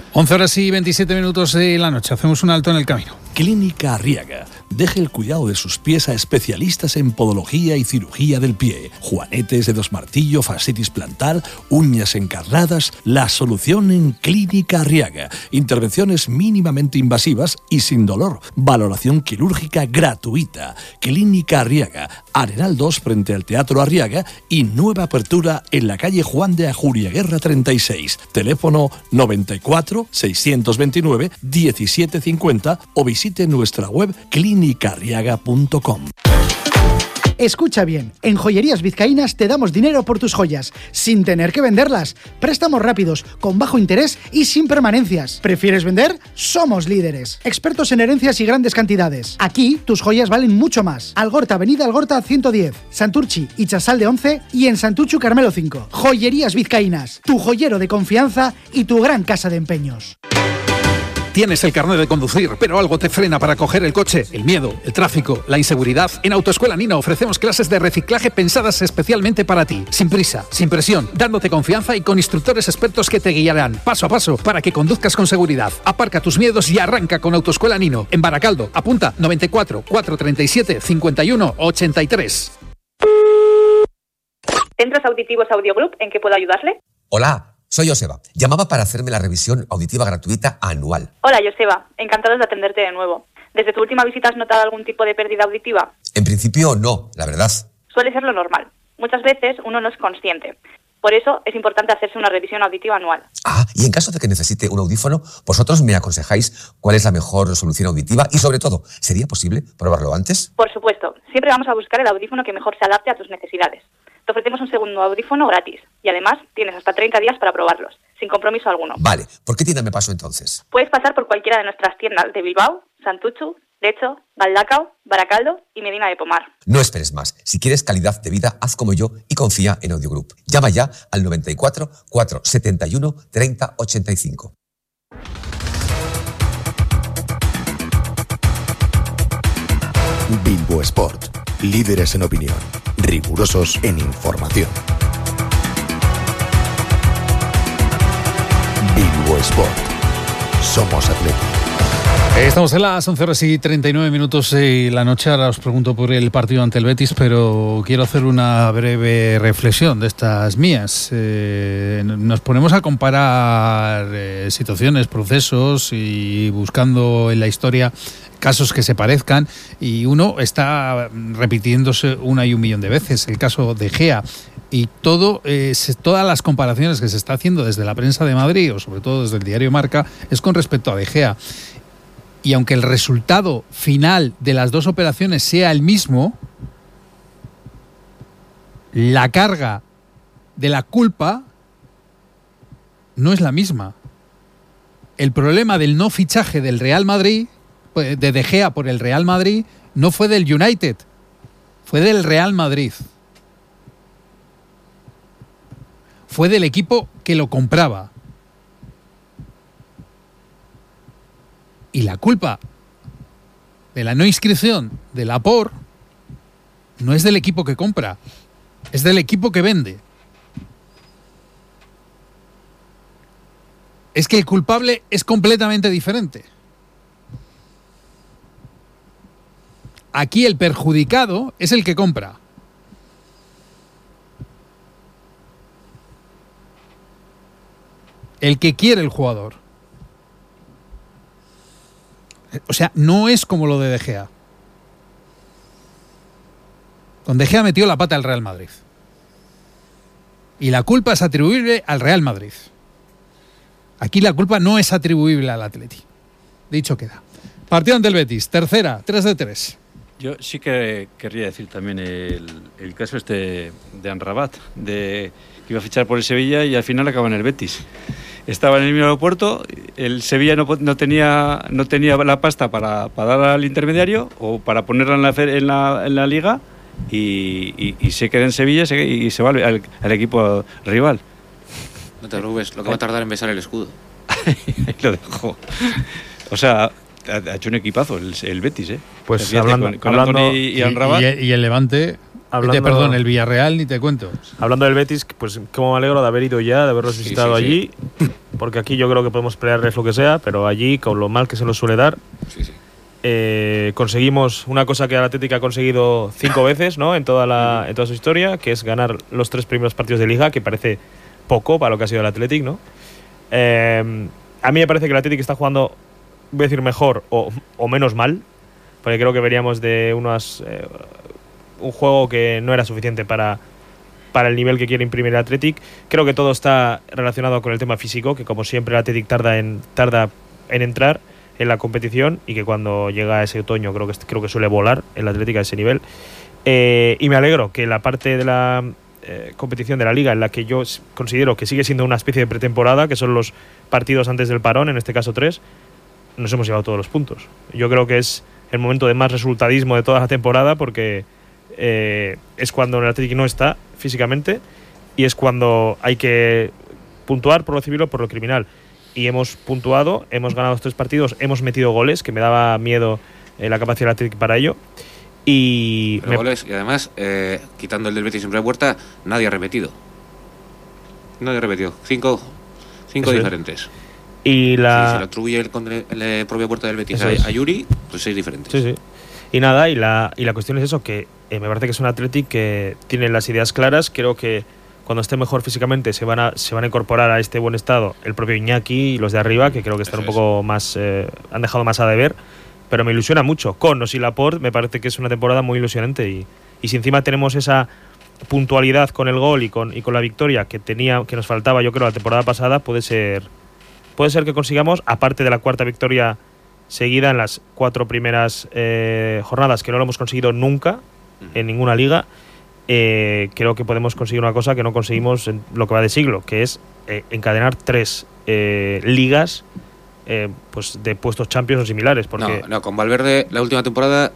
C: 11:27 de la noche, hacemos un alto en el camino.
O: Clínica Arriaga. Deje el cuidado de sus pies a especialistas en podología y cirugía del pie. Juanetes, dedos martillo, fascitis plantar, uñas encarnadas. La solución en Clínica Arriaga. Intervenciones mínimamente invasivas y sin dolor. Valoración quirúrgica gratuita. Clínica Arriaga. Arenal 2 frente al Teatro Arriaga y nueva apertura en la calle Juan de Ajuriaguerra 36. Teléfono 94 629 1750 o visite nuestra web clinicarriaga.com.
I: Escucha bien, en Joyerías Vizcaínas te damos dinero por tus joyas, sin tener que venderlas. Préstamos rápidos, con bajo interés y sin permanencias. ¿Prefieres vender? Somos líderes. Expertos en herencias y grandes cantidades. Aquí, tus joyas valen mucho más. Algorta, Avenida Algorta 110, Santurchi y Chasalde 11 y en Santuchu Carmelo 5. Joyerías Vizcaínas, tu joyero de confianza y tu gran casa de empeños.
E: Tienes el carnet de conducir, pero algo te frena para coger el coche. El miedo, el tráfico, la inseguridad. En Autoescuela Nina ofrecemos clases de reciclaje pensadas especialmente para ti. Sin prisa, sin presión, dándote confianza y con instructores expertos que te guiarán paso a paso para que conduzcas con seguridad. Aparca tus miedos y arranca con Autoescuela Nino. En Baracaldo, apunta 94 437 51 83.
P: Centros Auditivos Audio Group, ¿en qué puedo ayudarle?
Q: Hola. Soy Joseba. Llamaba para hacerme la revisión auditiva gratuita anual.
P: Hola, Joseba. Encantados de atenderte de nuevo. ¿Desde tu última visita has notado algún tipo de pérdida auditiva?
Q: En principio no, la verdad.
P: Suele ser lo normal. Muchas veces uno no es consciente. Por eso es importante hacerse una revisión auditiva anual.
Q: Y en caso de que necesite un audífono, ¿vosotros me aconsejáis cuál es la mejor solución auditiva? Y sobre todo, ¿sería posible probarlo antes?
P: Por supuesto. Siempre vamos a buscar el audífono que mejor se adapte a tus necesidades. Te ofrecemos un segundo audífono gratis y además tienes hasta 30 días para probarlos, sin compromiso alguno.
Q: Vale, ¿por qué tienda me paso entonces?
P: Puedes pasar por cualquiera de nuestras tiendas de Bilbao, Santuchu, Lecho, Galdacao, Baracaldo y Medina de Pomar.
Q: No esperes más. Si quieres calidad de vida, haz como yo y confía en Audio Group. Llama ya al 94 471 30 85.
B: Bilbo Sport. Líderes en opinión. Rigurosos en información. Bilbo Sport. Somos Atlético.
C: Estamos en las 11:39 y la noche. Ahora os pregunto por el partido ante el Betis, pero quiero hacer una breve reflexión de estas mías. Nos ponemos a comparar situaciones, procesos y buscando en la historia casos que se parezcan, y uno está repitiéndose una y un millón de veces. El caso de Gea. Y todas las comparaciones que se está haciendo desde la prensa de Madrid, o sobre todo desde el diario Marca, es con respecto a De Gea. Y aunque el resultado final de las dos operaciones sea el mismo, la carga de la culpa no es la misma. El problema del no fichaje del Real Madrid, de Gea por el Real Madrid, no fue del United, fue del Real Madrid. Fue del equipo que lo compraba. Y la culpa de la no inscripción de Laporte no es del equipo que compra, es del equipo que vende. Es que el culpable es completamente diferente. Aquí el perjudicado es el que compra. El que quiere el jugador. O sea, no es como lo de De Gea. Con De Gea metió la pata al Real Madrid. Y la culpa es atribuible al Real Madrid. Aquí la culpa no es atribuible al Atleti. Dicho queda. Partido ante el Betis, tercera, 3-3.
N: Yo sí que querría decir también el caso de Amrabat, que iba a fichar por el Sevilla y al final acaba en el Betis. Estaba en el mismo aeropuerto, el Sevilla no tenía la pasta para dar al intermediario o para ponerla en la liga, y se queda en Sevilla y se va al equipo rival.
L: No te preocupes, lo que va a tardar en besar el escudo.
N: Ahí lo dejo. O sea, ha hecho un equipazo el Betis, ¿eh?
K: Pues
N: fíjate,
K: hablando
N: con Antony y Amrabat.
C: Y el Levante... Perdón, el Villarreal ni te cuento.
K: Hablando del Betis, pues cómo me alegro de haber ido ya, de haberlos visitado allí, porque aquí yo creo que podemos pelearles lo que sea, pero allí, con lo mal que se nos suele dar, conseguimos una cosa que el Atlético ha conseguido 5 veces, ¿no? en toda su historia, que es ganar los 3 primeros partidos de Liga, que parece poco para lo que ha sido el Atlético, ¿no? A mí me parece que el Atlético está jugando, voy a decir mejor o menos mal, porque creo que veníamos de un juego que no era suficiente para el nivel que quiere imprimir el Athletic. Creo que todo está relacionado con el tema físico, que como siempre el Athletic tarda en entrar en la competición, y que cuando llega ese otoño creo que suele volar el Athletic a ese nivel. Y me alegro que la parte de la competición de la Liga, en la que yo considero que sigue siendo una especie de pretemporada, que son los partidos antes del parón, en este caso 3, nos hemos llevado todos los puntos. Yo creo que es el momento de más resultadismo de toda la temporada, porque es cuando el Atlético no está físicamente, y es cuando hay que puntuar por lo civil o por lo criminal. Y hemos puntuado, hemos ganado los 3 partidos, hemos metido goles, que me daba miedo la capacidad del Atlético para ello.
L: Goles, y además, quitando el del Betis en primera puerta, nadie ha repetido. 5 diferentes.
K: Y
L: si se lo atribuye el propio puerta del Betis a Yuri, pues 6 diferentes.
K: Sí. Y nada, y la cuestión es eso, que me parece que es un Athletic que tiene las ideas claras. Creo que cuando esté mejor físicamente se van a incorporar a este buen estado el propio Iñaki y los de arriba, que creo que están un poco más, han dejado más a deber, pero me ilusiona mucho. Con o sin Laporte me parece que es una temporada muy ilusionante, y si encima tenemos esa puntualidad con el gol y con la victoria que nos faltaba, yo creo, la temporada pasada, puede ser que consigamos, aparte de la 4ª victoria seguida en las 4 primeras jornadas, que no lo hemos conseguido nunca en ninguna liga. Creo que podemos conseguir una cosa que no conseguimos en lo que va de siglo, que es encadenar 3 ligas pues de puestos Champions o similares, porque
L: no, con Valverde la última temporada,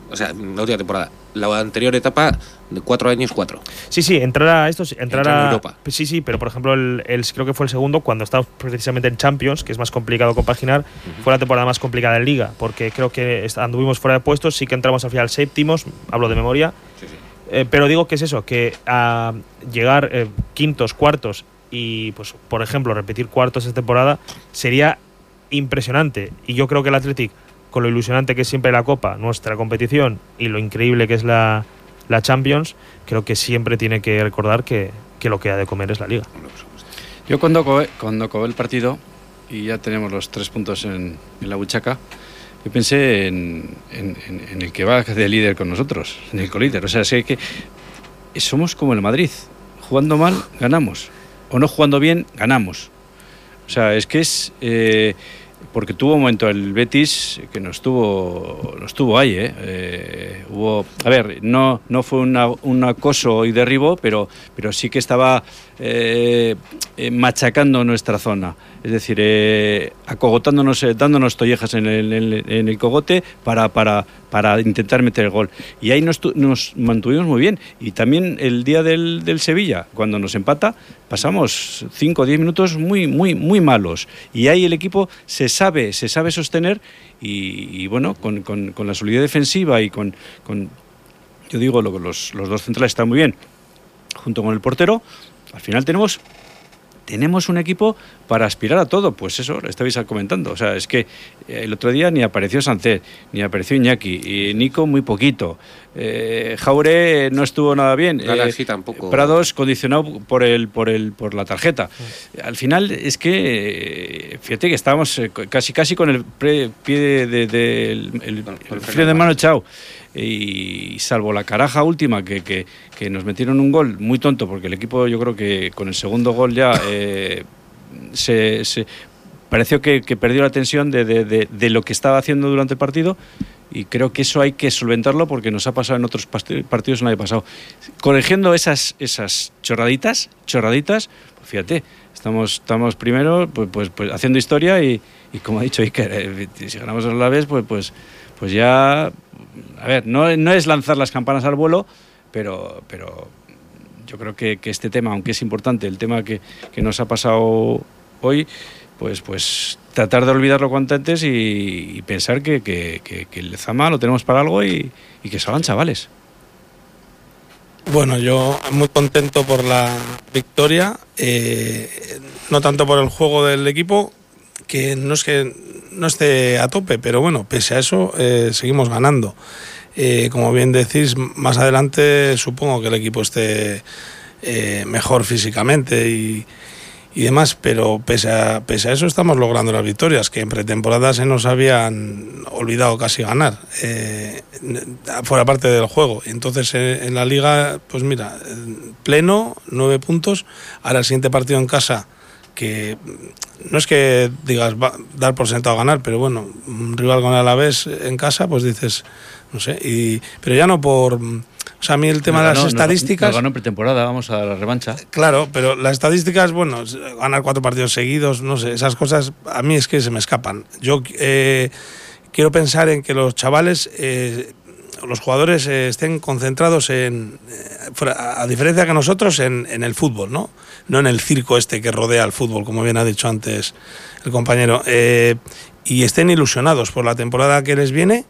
L: la anterior etapa de 4 años 4.
K: Sí, entrar a
L: Europa.
K: Sí, pero por ejemplo creo que fue el segundo, cuando estábamos precisamente en Champions, que es más complicado compaginar. Fue la temporada más complicada en Liga, porque creo que anduvimos fuera de puestos, sí que entramos al final séptimos, hablo de memoria. Pero digo que es eso, que a llegar quintos, cuartos y, pues por ejemplo, repetir cuartos esta temporada sería impresionante. Y yo creo que el Athletic con lo ilusionante que es siempre la Copa, nuestra competición, y lo increíble que es la Champions, creo que siempre tiene que recordar que lo que ha de comer es la Liga.
N: Yo cuando acabé el partido y ya tenemos los 3 puntos en la buchaca, yo pensé en el que va de líder con nosotros, en el colíder. O sea, es que somos como el Madrid, jugando mal, ganamos, o no jugando bien, ganamos. O sea, es que es... porque tuvo un momento el Betis que nos tuvo ahí, hubo, a ver, no fue un acoso y derribo, pero sí que estaba machacando nuestra zona, es decir, acogotándonos, dándonos tollejas en el cogote para intentar meter el gol, y ahí nos mantuvimos muy bien. Y también el día del Sevilla, cuando nos empata, pasamos 5 o 10 minutos muy, muy, muy malos, y ahí el equipo se sabe sostener, y bueno, con la solidez defensiva y con yo digo, los dos centrales están muy bien, junto con el portero, al final tenemos un equipo para aspirar a todo. Pues eso, lo estabais comentando. O sea, es que el otro día ni apareció Sánchez, ni apareció Iñaki, y Nico muy poquito. Jaure no estuvo nada bien.
L: Sí, tampoco.
N: Prados condicionado por la tarjeta. Al final es que, fíjate que estábamos casi con el pie el freno de mano echado. Y salvo la caraja última que nos metieron un gol muy tonto, porque el equipo, yo creo que con el segundo gol ya se pareció que perdió la tensión de lo que estaba haciendo durante el partido, y creo que eso hay que solventarlo, porque nos ha pasado en otros partidos el año pasado. Corrigiendo esas chorraditas, pues fíjate, estamos primero pues haciendo historia, y como ha dicho Iker, si ganamos a la vez, pues ya... A ver, no es lanzar las campanas al vuelo, pero yo creo que este tema, aunque es importante, el tema que nos ha pasado hoy, pues tratar de olvidarlo cuanto antes y pensar que el Lezama lo tenemos para algo, y que salgan chavales.
M: Bueno, yo muy contento por la victoria, no tanto por el juego del equipo, que no esté a tope, pero bueno, pese a eso seguimos ganando. Como bien decís, más adelante supongo que el equipo esté mejor físicamente y demás, pero pese a eso estamos logrando las victorias, que en pretemporada se nos habían olvidado casi ganar, fuera parte del juego. Entonces en la Liga, pues mira, pleno, 9 puntos, ahora el siguiente partido en casa, que no es que digas dar por sentado ganar, pero bueno, un rival con el Alavés en casa, pues dices, no sé, pero ya no por... O sea, a mí el tema de las estadísticas...
N: Nos ganó en pretemporada, vamos a la revancha.
M: Claro, pero las estadísticas, bueno, ganar 4 partidos seguidos, no sé, esas cosas a mí es que se me escapan. Yo quiero pensar en que los chavales... los jugadores estén concentrados a diferencia que nosotros, en el fútbol, ¿no? No en el circo que rodea al fútbol, como bien ha dicho antes el compañero, y estén ilusionados por la temporada que les viene,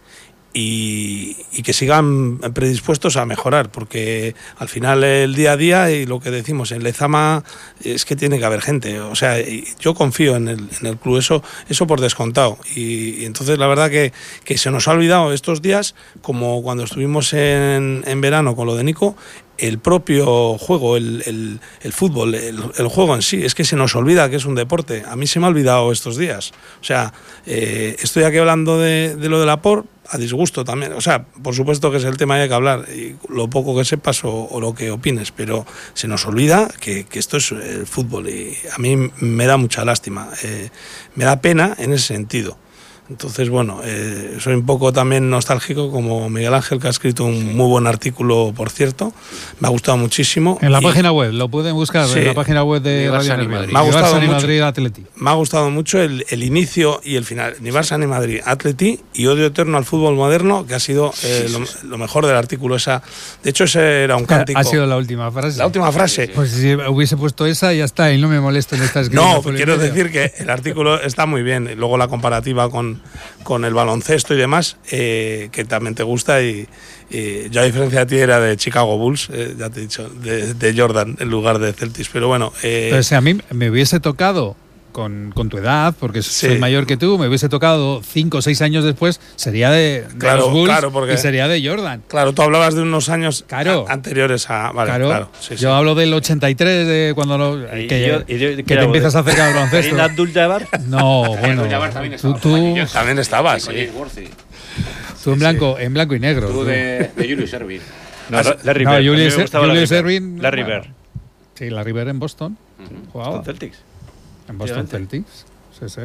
M: y que sigan predispuestos a mejorar, porque al final el día a día, y lo que decimos en Lezama, es que tiene que haber gente. O sea, yo confío en el club, eso por descontado, y entonces la verdad que se nos ha olvidado estos días, como cuando estuvimos en verano con lo de Nico, el propio juego, el fútbol, el juego en sí. Es que se nos olvida que es un deporte. A mí se me ha olvidado estos días. O sea, estoy aquí hablando de lo de Laporte a disgusto también. O sea, por supuesto que es el tema que hay que hablar, y lo poco que sepas o lo que opines, pero se nos olvida que esto es el fútbol, y a mí me da mucha lástima. Me da pena en ese sentido. Entonces, bueno, soy un poco también nostálgico, como Miguel Ángel, que ha escrito un muy buen artículo, por cierto. Me ha gustado muchísimo.
C: En la página web, lo pueden buscar, en la página web de Radio Madrid.
M: Me ha gustado mucho,
C: Madrid, Atleti.
M: Me ha gustado mucho el inicio y el final. Ni Barça ni Madrid, Atleti, y odio eterno al fútbol moderno, que ha sido lo mejor del artículo. De hecho, ese era un cántico.
C: Ha sido la última frase.
M: La última frase.
C: Pues si hubiese puesto esa, ya está, y no me molesto en esta escritura.
M: No, quiero decir que el artículo está muy bien. Luego la comparativa con el baloncesto y demás, que también te gusta, y yo, a diferencia de ti, era de Chicago Bulls, ya te he dicho, de Jordan en lugar de Celtics, pero bueno.
C: Pero si a mí me hubiese tocado con tu edad, porque soy mayor que tú, me hubiese tocado 5 o 6 años después, sería de los Bulls y sería de Jordan.
M: Claro, tú hablabas de unos años anteriores a... Vale, claro.
C: Yo hablo del 83, de cuando que te empiezas a acercar al baloncesto.
K: ¿Y Abdul-Jabbar?
C: No, bueno. Tú
M: también estabas, sí.
C: Tú en blanco y negro.
L: Tú de Julius Erving.
K: No, Larry Bird.
C: Julius Erving.
K: Larry Bird.
C: Sí, Larry Bird en Boston. Jugaba.
K: ¿Con Celtics?
C: En Boston Celtics. Sí.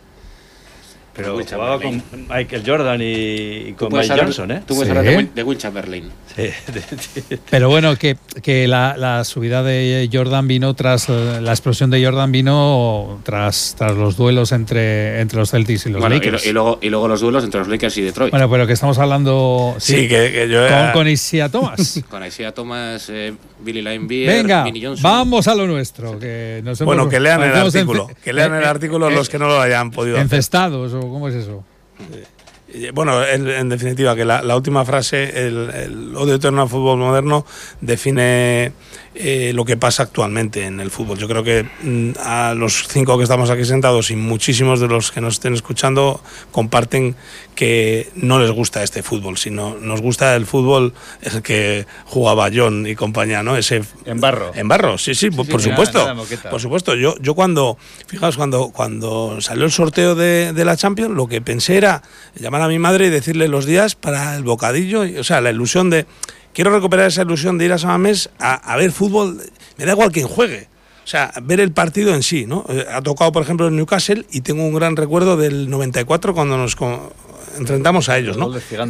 K: Pero jugaba con Michael Jordan y con Mike Johnson, ¿eh?
L: Tú puedes hablar de Will Chamberlain.
C: Sí. Pero bueno, que la subida de Jordan vino tras la explosión de Jordan vino tras los duelos entre los Celtics y los Lakers.
L: Y luego los duelos entre los Lakers y Detroit.
C: Bueno, pero que estamos hablando
M: que yo
C: con Isaiah Thomas.
L: Con Isaiah Thomas, Billy Laimbeer,
C: Venga,
L: Vinnie Johnson.
C: Vamos a lo nuestro. Que
M: que lean el artículo. Que lean el artículo los que no lo hayan podido
C: encestados o ¿cómo es eso?
M: Bueno, en definitiva, que la última frase, el odio eterno al fútbol moderno, define lo que pasa actualmente en el fútbol. Yo creo que a los 5 que estamos aquí sentados y muchísimos de los que nos estén escuchando comparten que no les gusta este fútbol, sino nos gusta el fútbol el que jugaba John y compañía, ¿no? Ese
K: en barro.
M: En barro, sí, por supuesto. Por supuesto. Yo cuando salió el sorteo de la Champions, lo que pensé era llamar a mi madre y decirle los días para el bocadillo, o sea, la ilusión de... Quiero recuperar esa ilusión de ir a San Mamés a ver fútbol, me da igual quién juegue. O sea, ver el partido en sí, ¿no? Ha tocado, por ejemplo, el Newcastle y tengo un gran recuerdo del 94 cuando nos enfrentamos a ellos, ¿no?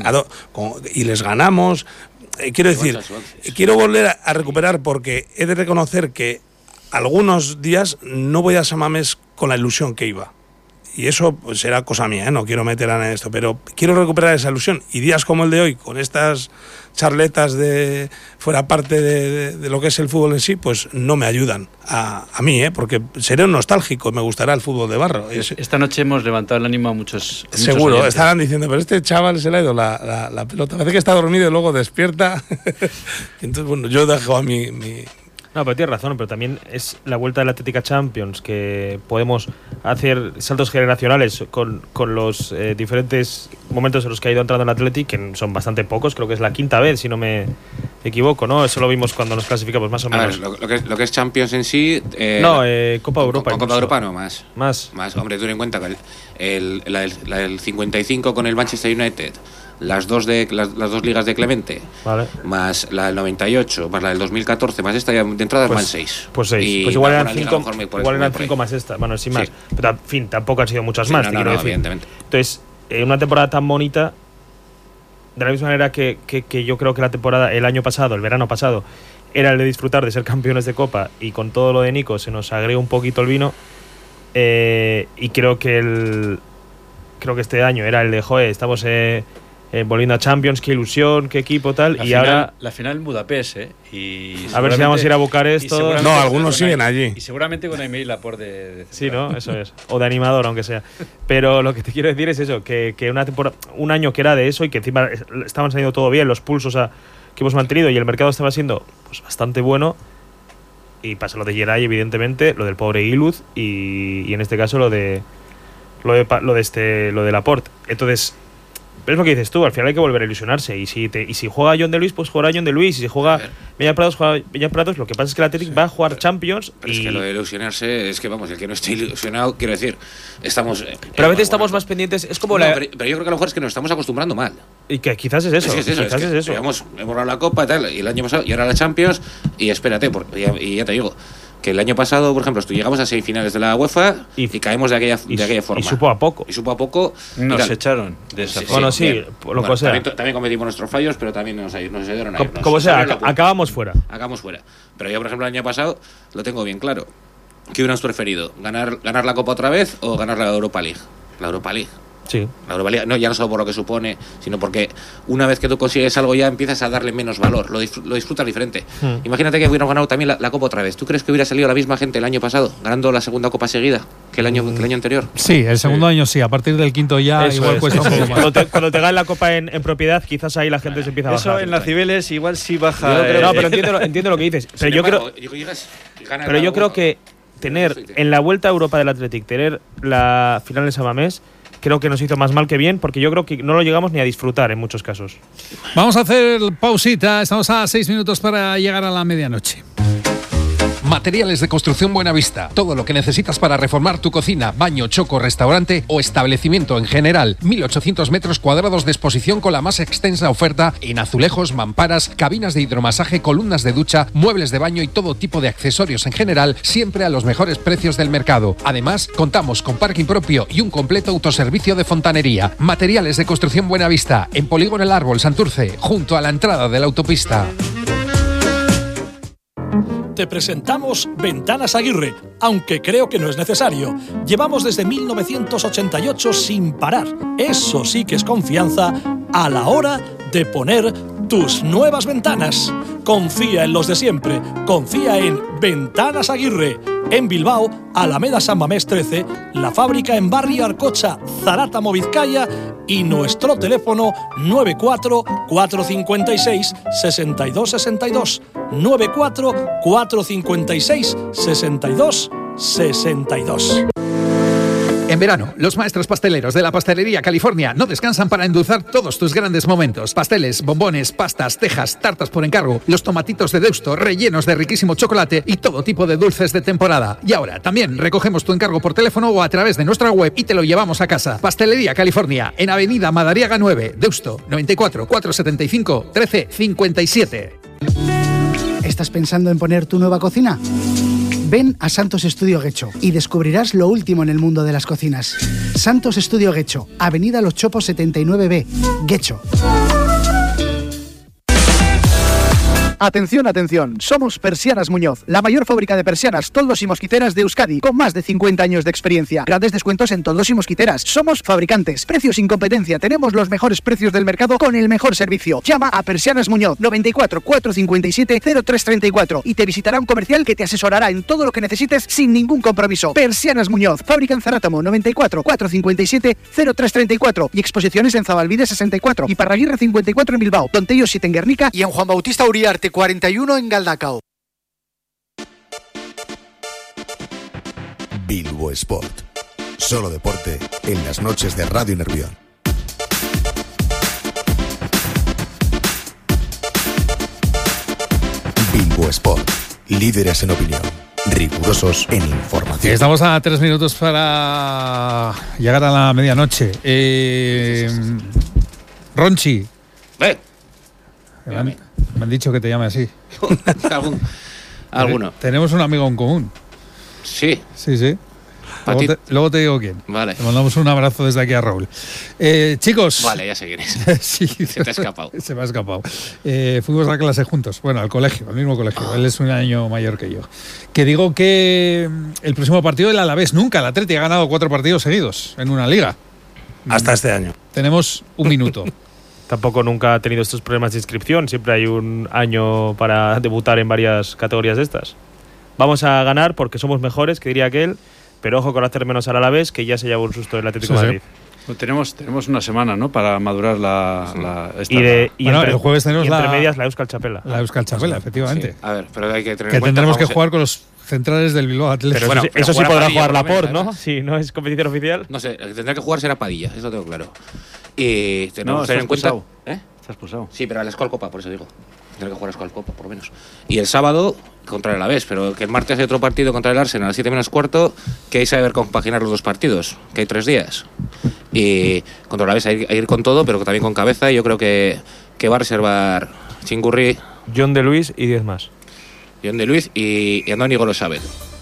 M: Y les ganamos. Quiero decir, quiero volver a recuperar porque he de reconocer que algunos días no voy a San Mamés con la ilusión que iba. Y eso pues, será cosa mía, ¿eh? No quiero meter a nada en esto, pero quiero recuperar esa ilusión. Y días como el de hoy, con estas charletas de fuera parte de lo que es el fútbol en sí, pues no me ayudan a mí, porque seré un nostálgico y me gustará el fútbol de barro.
N: Esta noche hemos levantado el ánimo a muchos
M: seguro,
N: oyentes.
M: Estarán diciendo, pero este chaval se le ha ido la pelota. Parece que está dormido y luego despierta. Entonces, bueno, yo dejo a mi...
K: No, pero tienes razón, pero también es la vuelta de la Atlética Champions, que podemos hacer saltos generacionales con los diferentes momentos en los que ha ido entrando el Athletic, que son bastante pocos, creo que es la 5ª vez, si no me equivoco, ¿no? Eso lo vimos cuando nos clasificamos, más o menos.
L: A ver, lo que es Champions en sí...
K: Copa Europa.
L: Copa Europa no, más.
K: Más.
L: Hombre, ten en cuenta que la del 55 con el Manchester United... Las dos ligas de Clemente,
K: vale,
L: más la del 98, más la del 2014, más esta, ya de entrada van 6.
K: Pues 6. Pues igual eran 5 más esta. Bueno, sí más. Pero, en fin, tampoco han sido muchas más,
L: no, evidentemente.
K: Entonces, una temporada tan bonita, de la misma manera que yo creo que la temporada, el verano pasado, era el de disfrutar de ser campeones de Copa, y con todo lo de Nico se nos agregó un poquito el vino, y creo que este año era el de, estamos... volviendo a Champions, qué ilusión, qué equipo, tal.
N: Ahora la final en Budapest, y
K: a ver si vamos a ir a Bucarest.
M: No, algunos siguen allí.
N: Y seguramente con Emil Laporte de
K: sí, ¿no? Eso es. O de animador, aunque sea. Pero lo que te quiero decir es eso, que una temporada, un año que era de eso y que encima estaban saliendo todo bien, los pulsos que hemos mantenido y el mercado estaba siendo pues bastante bueno. Y pasa lo de Geray, evidentemente, lo del pobre Iluz y en este caso lo de Laporte. Entonces, pero es lo que dices tú, al final hay que volver a ilusionarse. Y si juega John de Luis, pues jugará John de Luis. Y si juega Millán Prados, juega Millán Prados. Lo que pasa es que el Athletic va a jugar Champions.
L: Pero es que lo de ilusionarse es que, vamos, el que no esté ilusionado, quiero decir, estamos...
K: pero a veces estamos más pendientes, es como
L: pero yo creo que a lo mejor es que nos estamos acostumbrando mal.
K: Y que quizás es eso.
L: Quizás es eso. Hemos ganado la Copa y tal, y el año pasado, y ahora la Champions, y espérate, y ya te digo... Que el año pasado, por ejemplo, llegamos a semifinales de la UEFA y caemos de aquella forma.
K: Y supo a poco.
N: Nos echaron de esa forma.
K: Bueno, sí, lo que sea.
L: También cometimos nuestros fallos, pero también nos ayudaron a irnos.
K: Como sea, acabamos fuera.
L: Pero yo, por ejemplo, el año pasado lo tengo bien claro. ¿Qué hubieras preferido? ¿Ganar la Copa otra vez o ganar la Europa League? La Europa League.
K: Sí.
L: La Europa League, no, ya no solo por lo que supone, sino porque una vez que tú consigues algo ya empiezas a darle menos valor, lo disfrutas diferente. Imagínate que hubiéramos ganado también la Copa otra vez. ¿Tú crees que hubiera salido la misma gente el año pasado, ganando la segunda Copa seguida que el año anterior?
C: Sí, el segundo año sí, a partir del quinto ya eso igual cuesta un poco más.
K: Cuando te ganan la Copa en propiedad, quizás ahí la gente se empieza a bajar.
N: Eso en la Cibeles igual sí baja.
K: No, pero entiendo lo que dices. Pero yo creo que tener en la Vuelta a Europa del Athletic, tener la final de San Mamés, creo que nos hizo más mal que bien, porque yo creo que no lo llegamos ni a disfrutar en muchos casos.
C: Vamos a hacer pausita, estamos a 6 minutos para llegar a la medianoche.
E: Materiales de Construcción Buenavista. Todo lo que necesitas para reformar tu cocina, baño, choco, restaurante o establecimiento en general. 1.800 metros cuadrados de exposición con la más extensa oferta en azulejos, mamparas, cabinas de hidromasaje, columnas de ducha, muebles de baño y todo tipo de accesorios en general, siempre a los mejores precios del mercado. Además, contamos con parking propio y un completo autoservicio de fontanería. Materiales de Construcción Buenavista. En Polígono El Árbol, Santurce, junto a la entrada de la autopista.
O: Te presentamos Ventanas Aguirre, aunque creo que no es necesario. Llevamos desde 1988 sin parar. Eso sí que es confianza a la hora de poner tus nuevas ventanas. Confía en los de siempre. Confía en Ventanas Aguirre. En Bilbao, Alameda San Mamés 13, la fábrica en Barrio Arcocha, Zarátamo, Vizcaya, y nuestro teléfono 94 456 6262. 94 456 6262.
E: En verano, los maestros pasteleros de la Pastelería California no descansan para endulzar todos tus grandes momentos. Pasteles, bombones, pastas, tejas, tartas por encargo, los tomatitos de Deusto rellenos de riquísimo chocolate y todo tipo de dulces de temporada. Y ahora también recogemos tu encargo por teléfono o a través de nuestra web y te lo llevamos a casa. Pastelería California, en Avenida Madariaga 9, Deusto, 94 475 1357.
I: ¿Estás pensando en poner tu nueva cocina? Ven a Santos Estudio Guecho y descubrirás lo último en el mundo de las cocinas. Santos Estudio Guecho, Avenida Los Chopos 79B, Guecho.
R: Atención, atención, somos Persianas Muñoz, la mayor fábrica de persianas, toldos y mosquiteras de Euskadi, con más de 50 años de experiencia. Grandes descuentos en toldos y mosquiteras. Somos fabricantes, precios sin competencia, tenemos los mejores precios del mercado con el mejor servicio. Llama a Persianas Muñoz, 94 457 0334 y te visitará un comercial que te asesorará en todo lo que necesites sin ningún compromiso. Persianas Muñoz, fábrica en Zarátamo, 94 457 0334 y exposiciones en Zabalbide 64 y Parraguirre 54 en Bilbao, Tontello 7 en Guernica
I: y en Juan Bautista Uriarte 41 en Galdacao.
B: Bilbo Sport. Solo deporte en las noches de Radio Nervión. Bilbo Sport. Líderes en opinión. Rigurosos en información.
C: Estamos a 3 minutos para llegar a la medianoche. Ronchi. Me han dicho que te llame así.
L: Alguno.
C: Tenemos un amigo en común.
L: Sí.
C: Sí. Luego te digo quién.
L: Vale.
C: Le mandamos un abrazo desde aquí a Raúl. Chicos.
L: Vale, ya sé quién es.
C: Sí.
L: Se te ha escapado.
C: Se me ha escapado. Fuimos a clase juntos. Bueno, al colegio, al mismo colegio. Él es un año mayor que yo. Que digo que el próximo partido del Alavés, nunca. El Atleti ha ganado 4 partidos seguidos en una liga.
M: Hasta este año.
C: Tenemos un minuto.
K: Tampoco nunca ha tenido estos problemas de inscripción. Siempre hay un año para debutar en varias categorías de estas. Vamos a ganar porque somos mejores, que diría aquel, pero ojo con hacer menos al Alavés, que ya se llevó un susto del Atlético de Madrid.
N: Pues tenemos una semana, ¿no?, para madurar
C: el jueves tenemos
K: entre medias la Euskal Chapela.
C: La Euskal Chapela, efectivamente.
L: Sí. A ver, pero hay que tener
C: que
L: en cuenta,
C: tendremos que jugar con los centrales del Bilbao Atlético.
K: Pero eso sí podrá jugar Laporte, ¿no? Si no es competición oficial.
L: No sé, el que tendrá que jugar será Padilla, eso tengo claro. Y tenemos que
N: tener
L: en cuenta.
N: Está expulsado.
L: Sí, pero a la Escual Copa, por eso digo. Tendrá que jugar a Escual Copa, por lo menos. Y el sábado contra el Alavés, pero que el martes hay otro partido contra el Arsenal a las 7 menos cuarto, que hay que saber compaginar los dos partidos, que hay 3 días. Y contra el Alavés hay que ir con todo, pero también con cabeza. Y yo creo que va a reservar Chingurri,
K: John de Luis y 10 más.
L: John de Luis y Andoni Golosabel.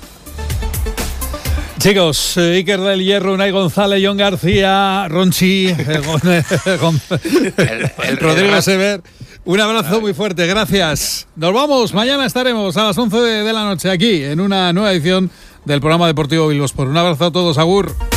C: Chicos, Iker del Hierro, Unai González, John García, Ronchi, Rodrigo Sever. Un abrazo muy fuerte, gracias. Nos vamos, mañana estaremos a las 11 de la noche aquí en una nueva edición del programa deportivo Bilbo Sport. Un abrazo a todos, agur.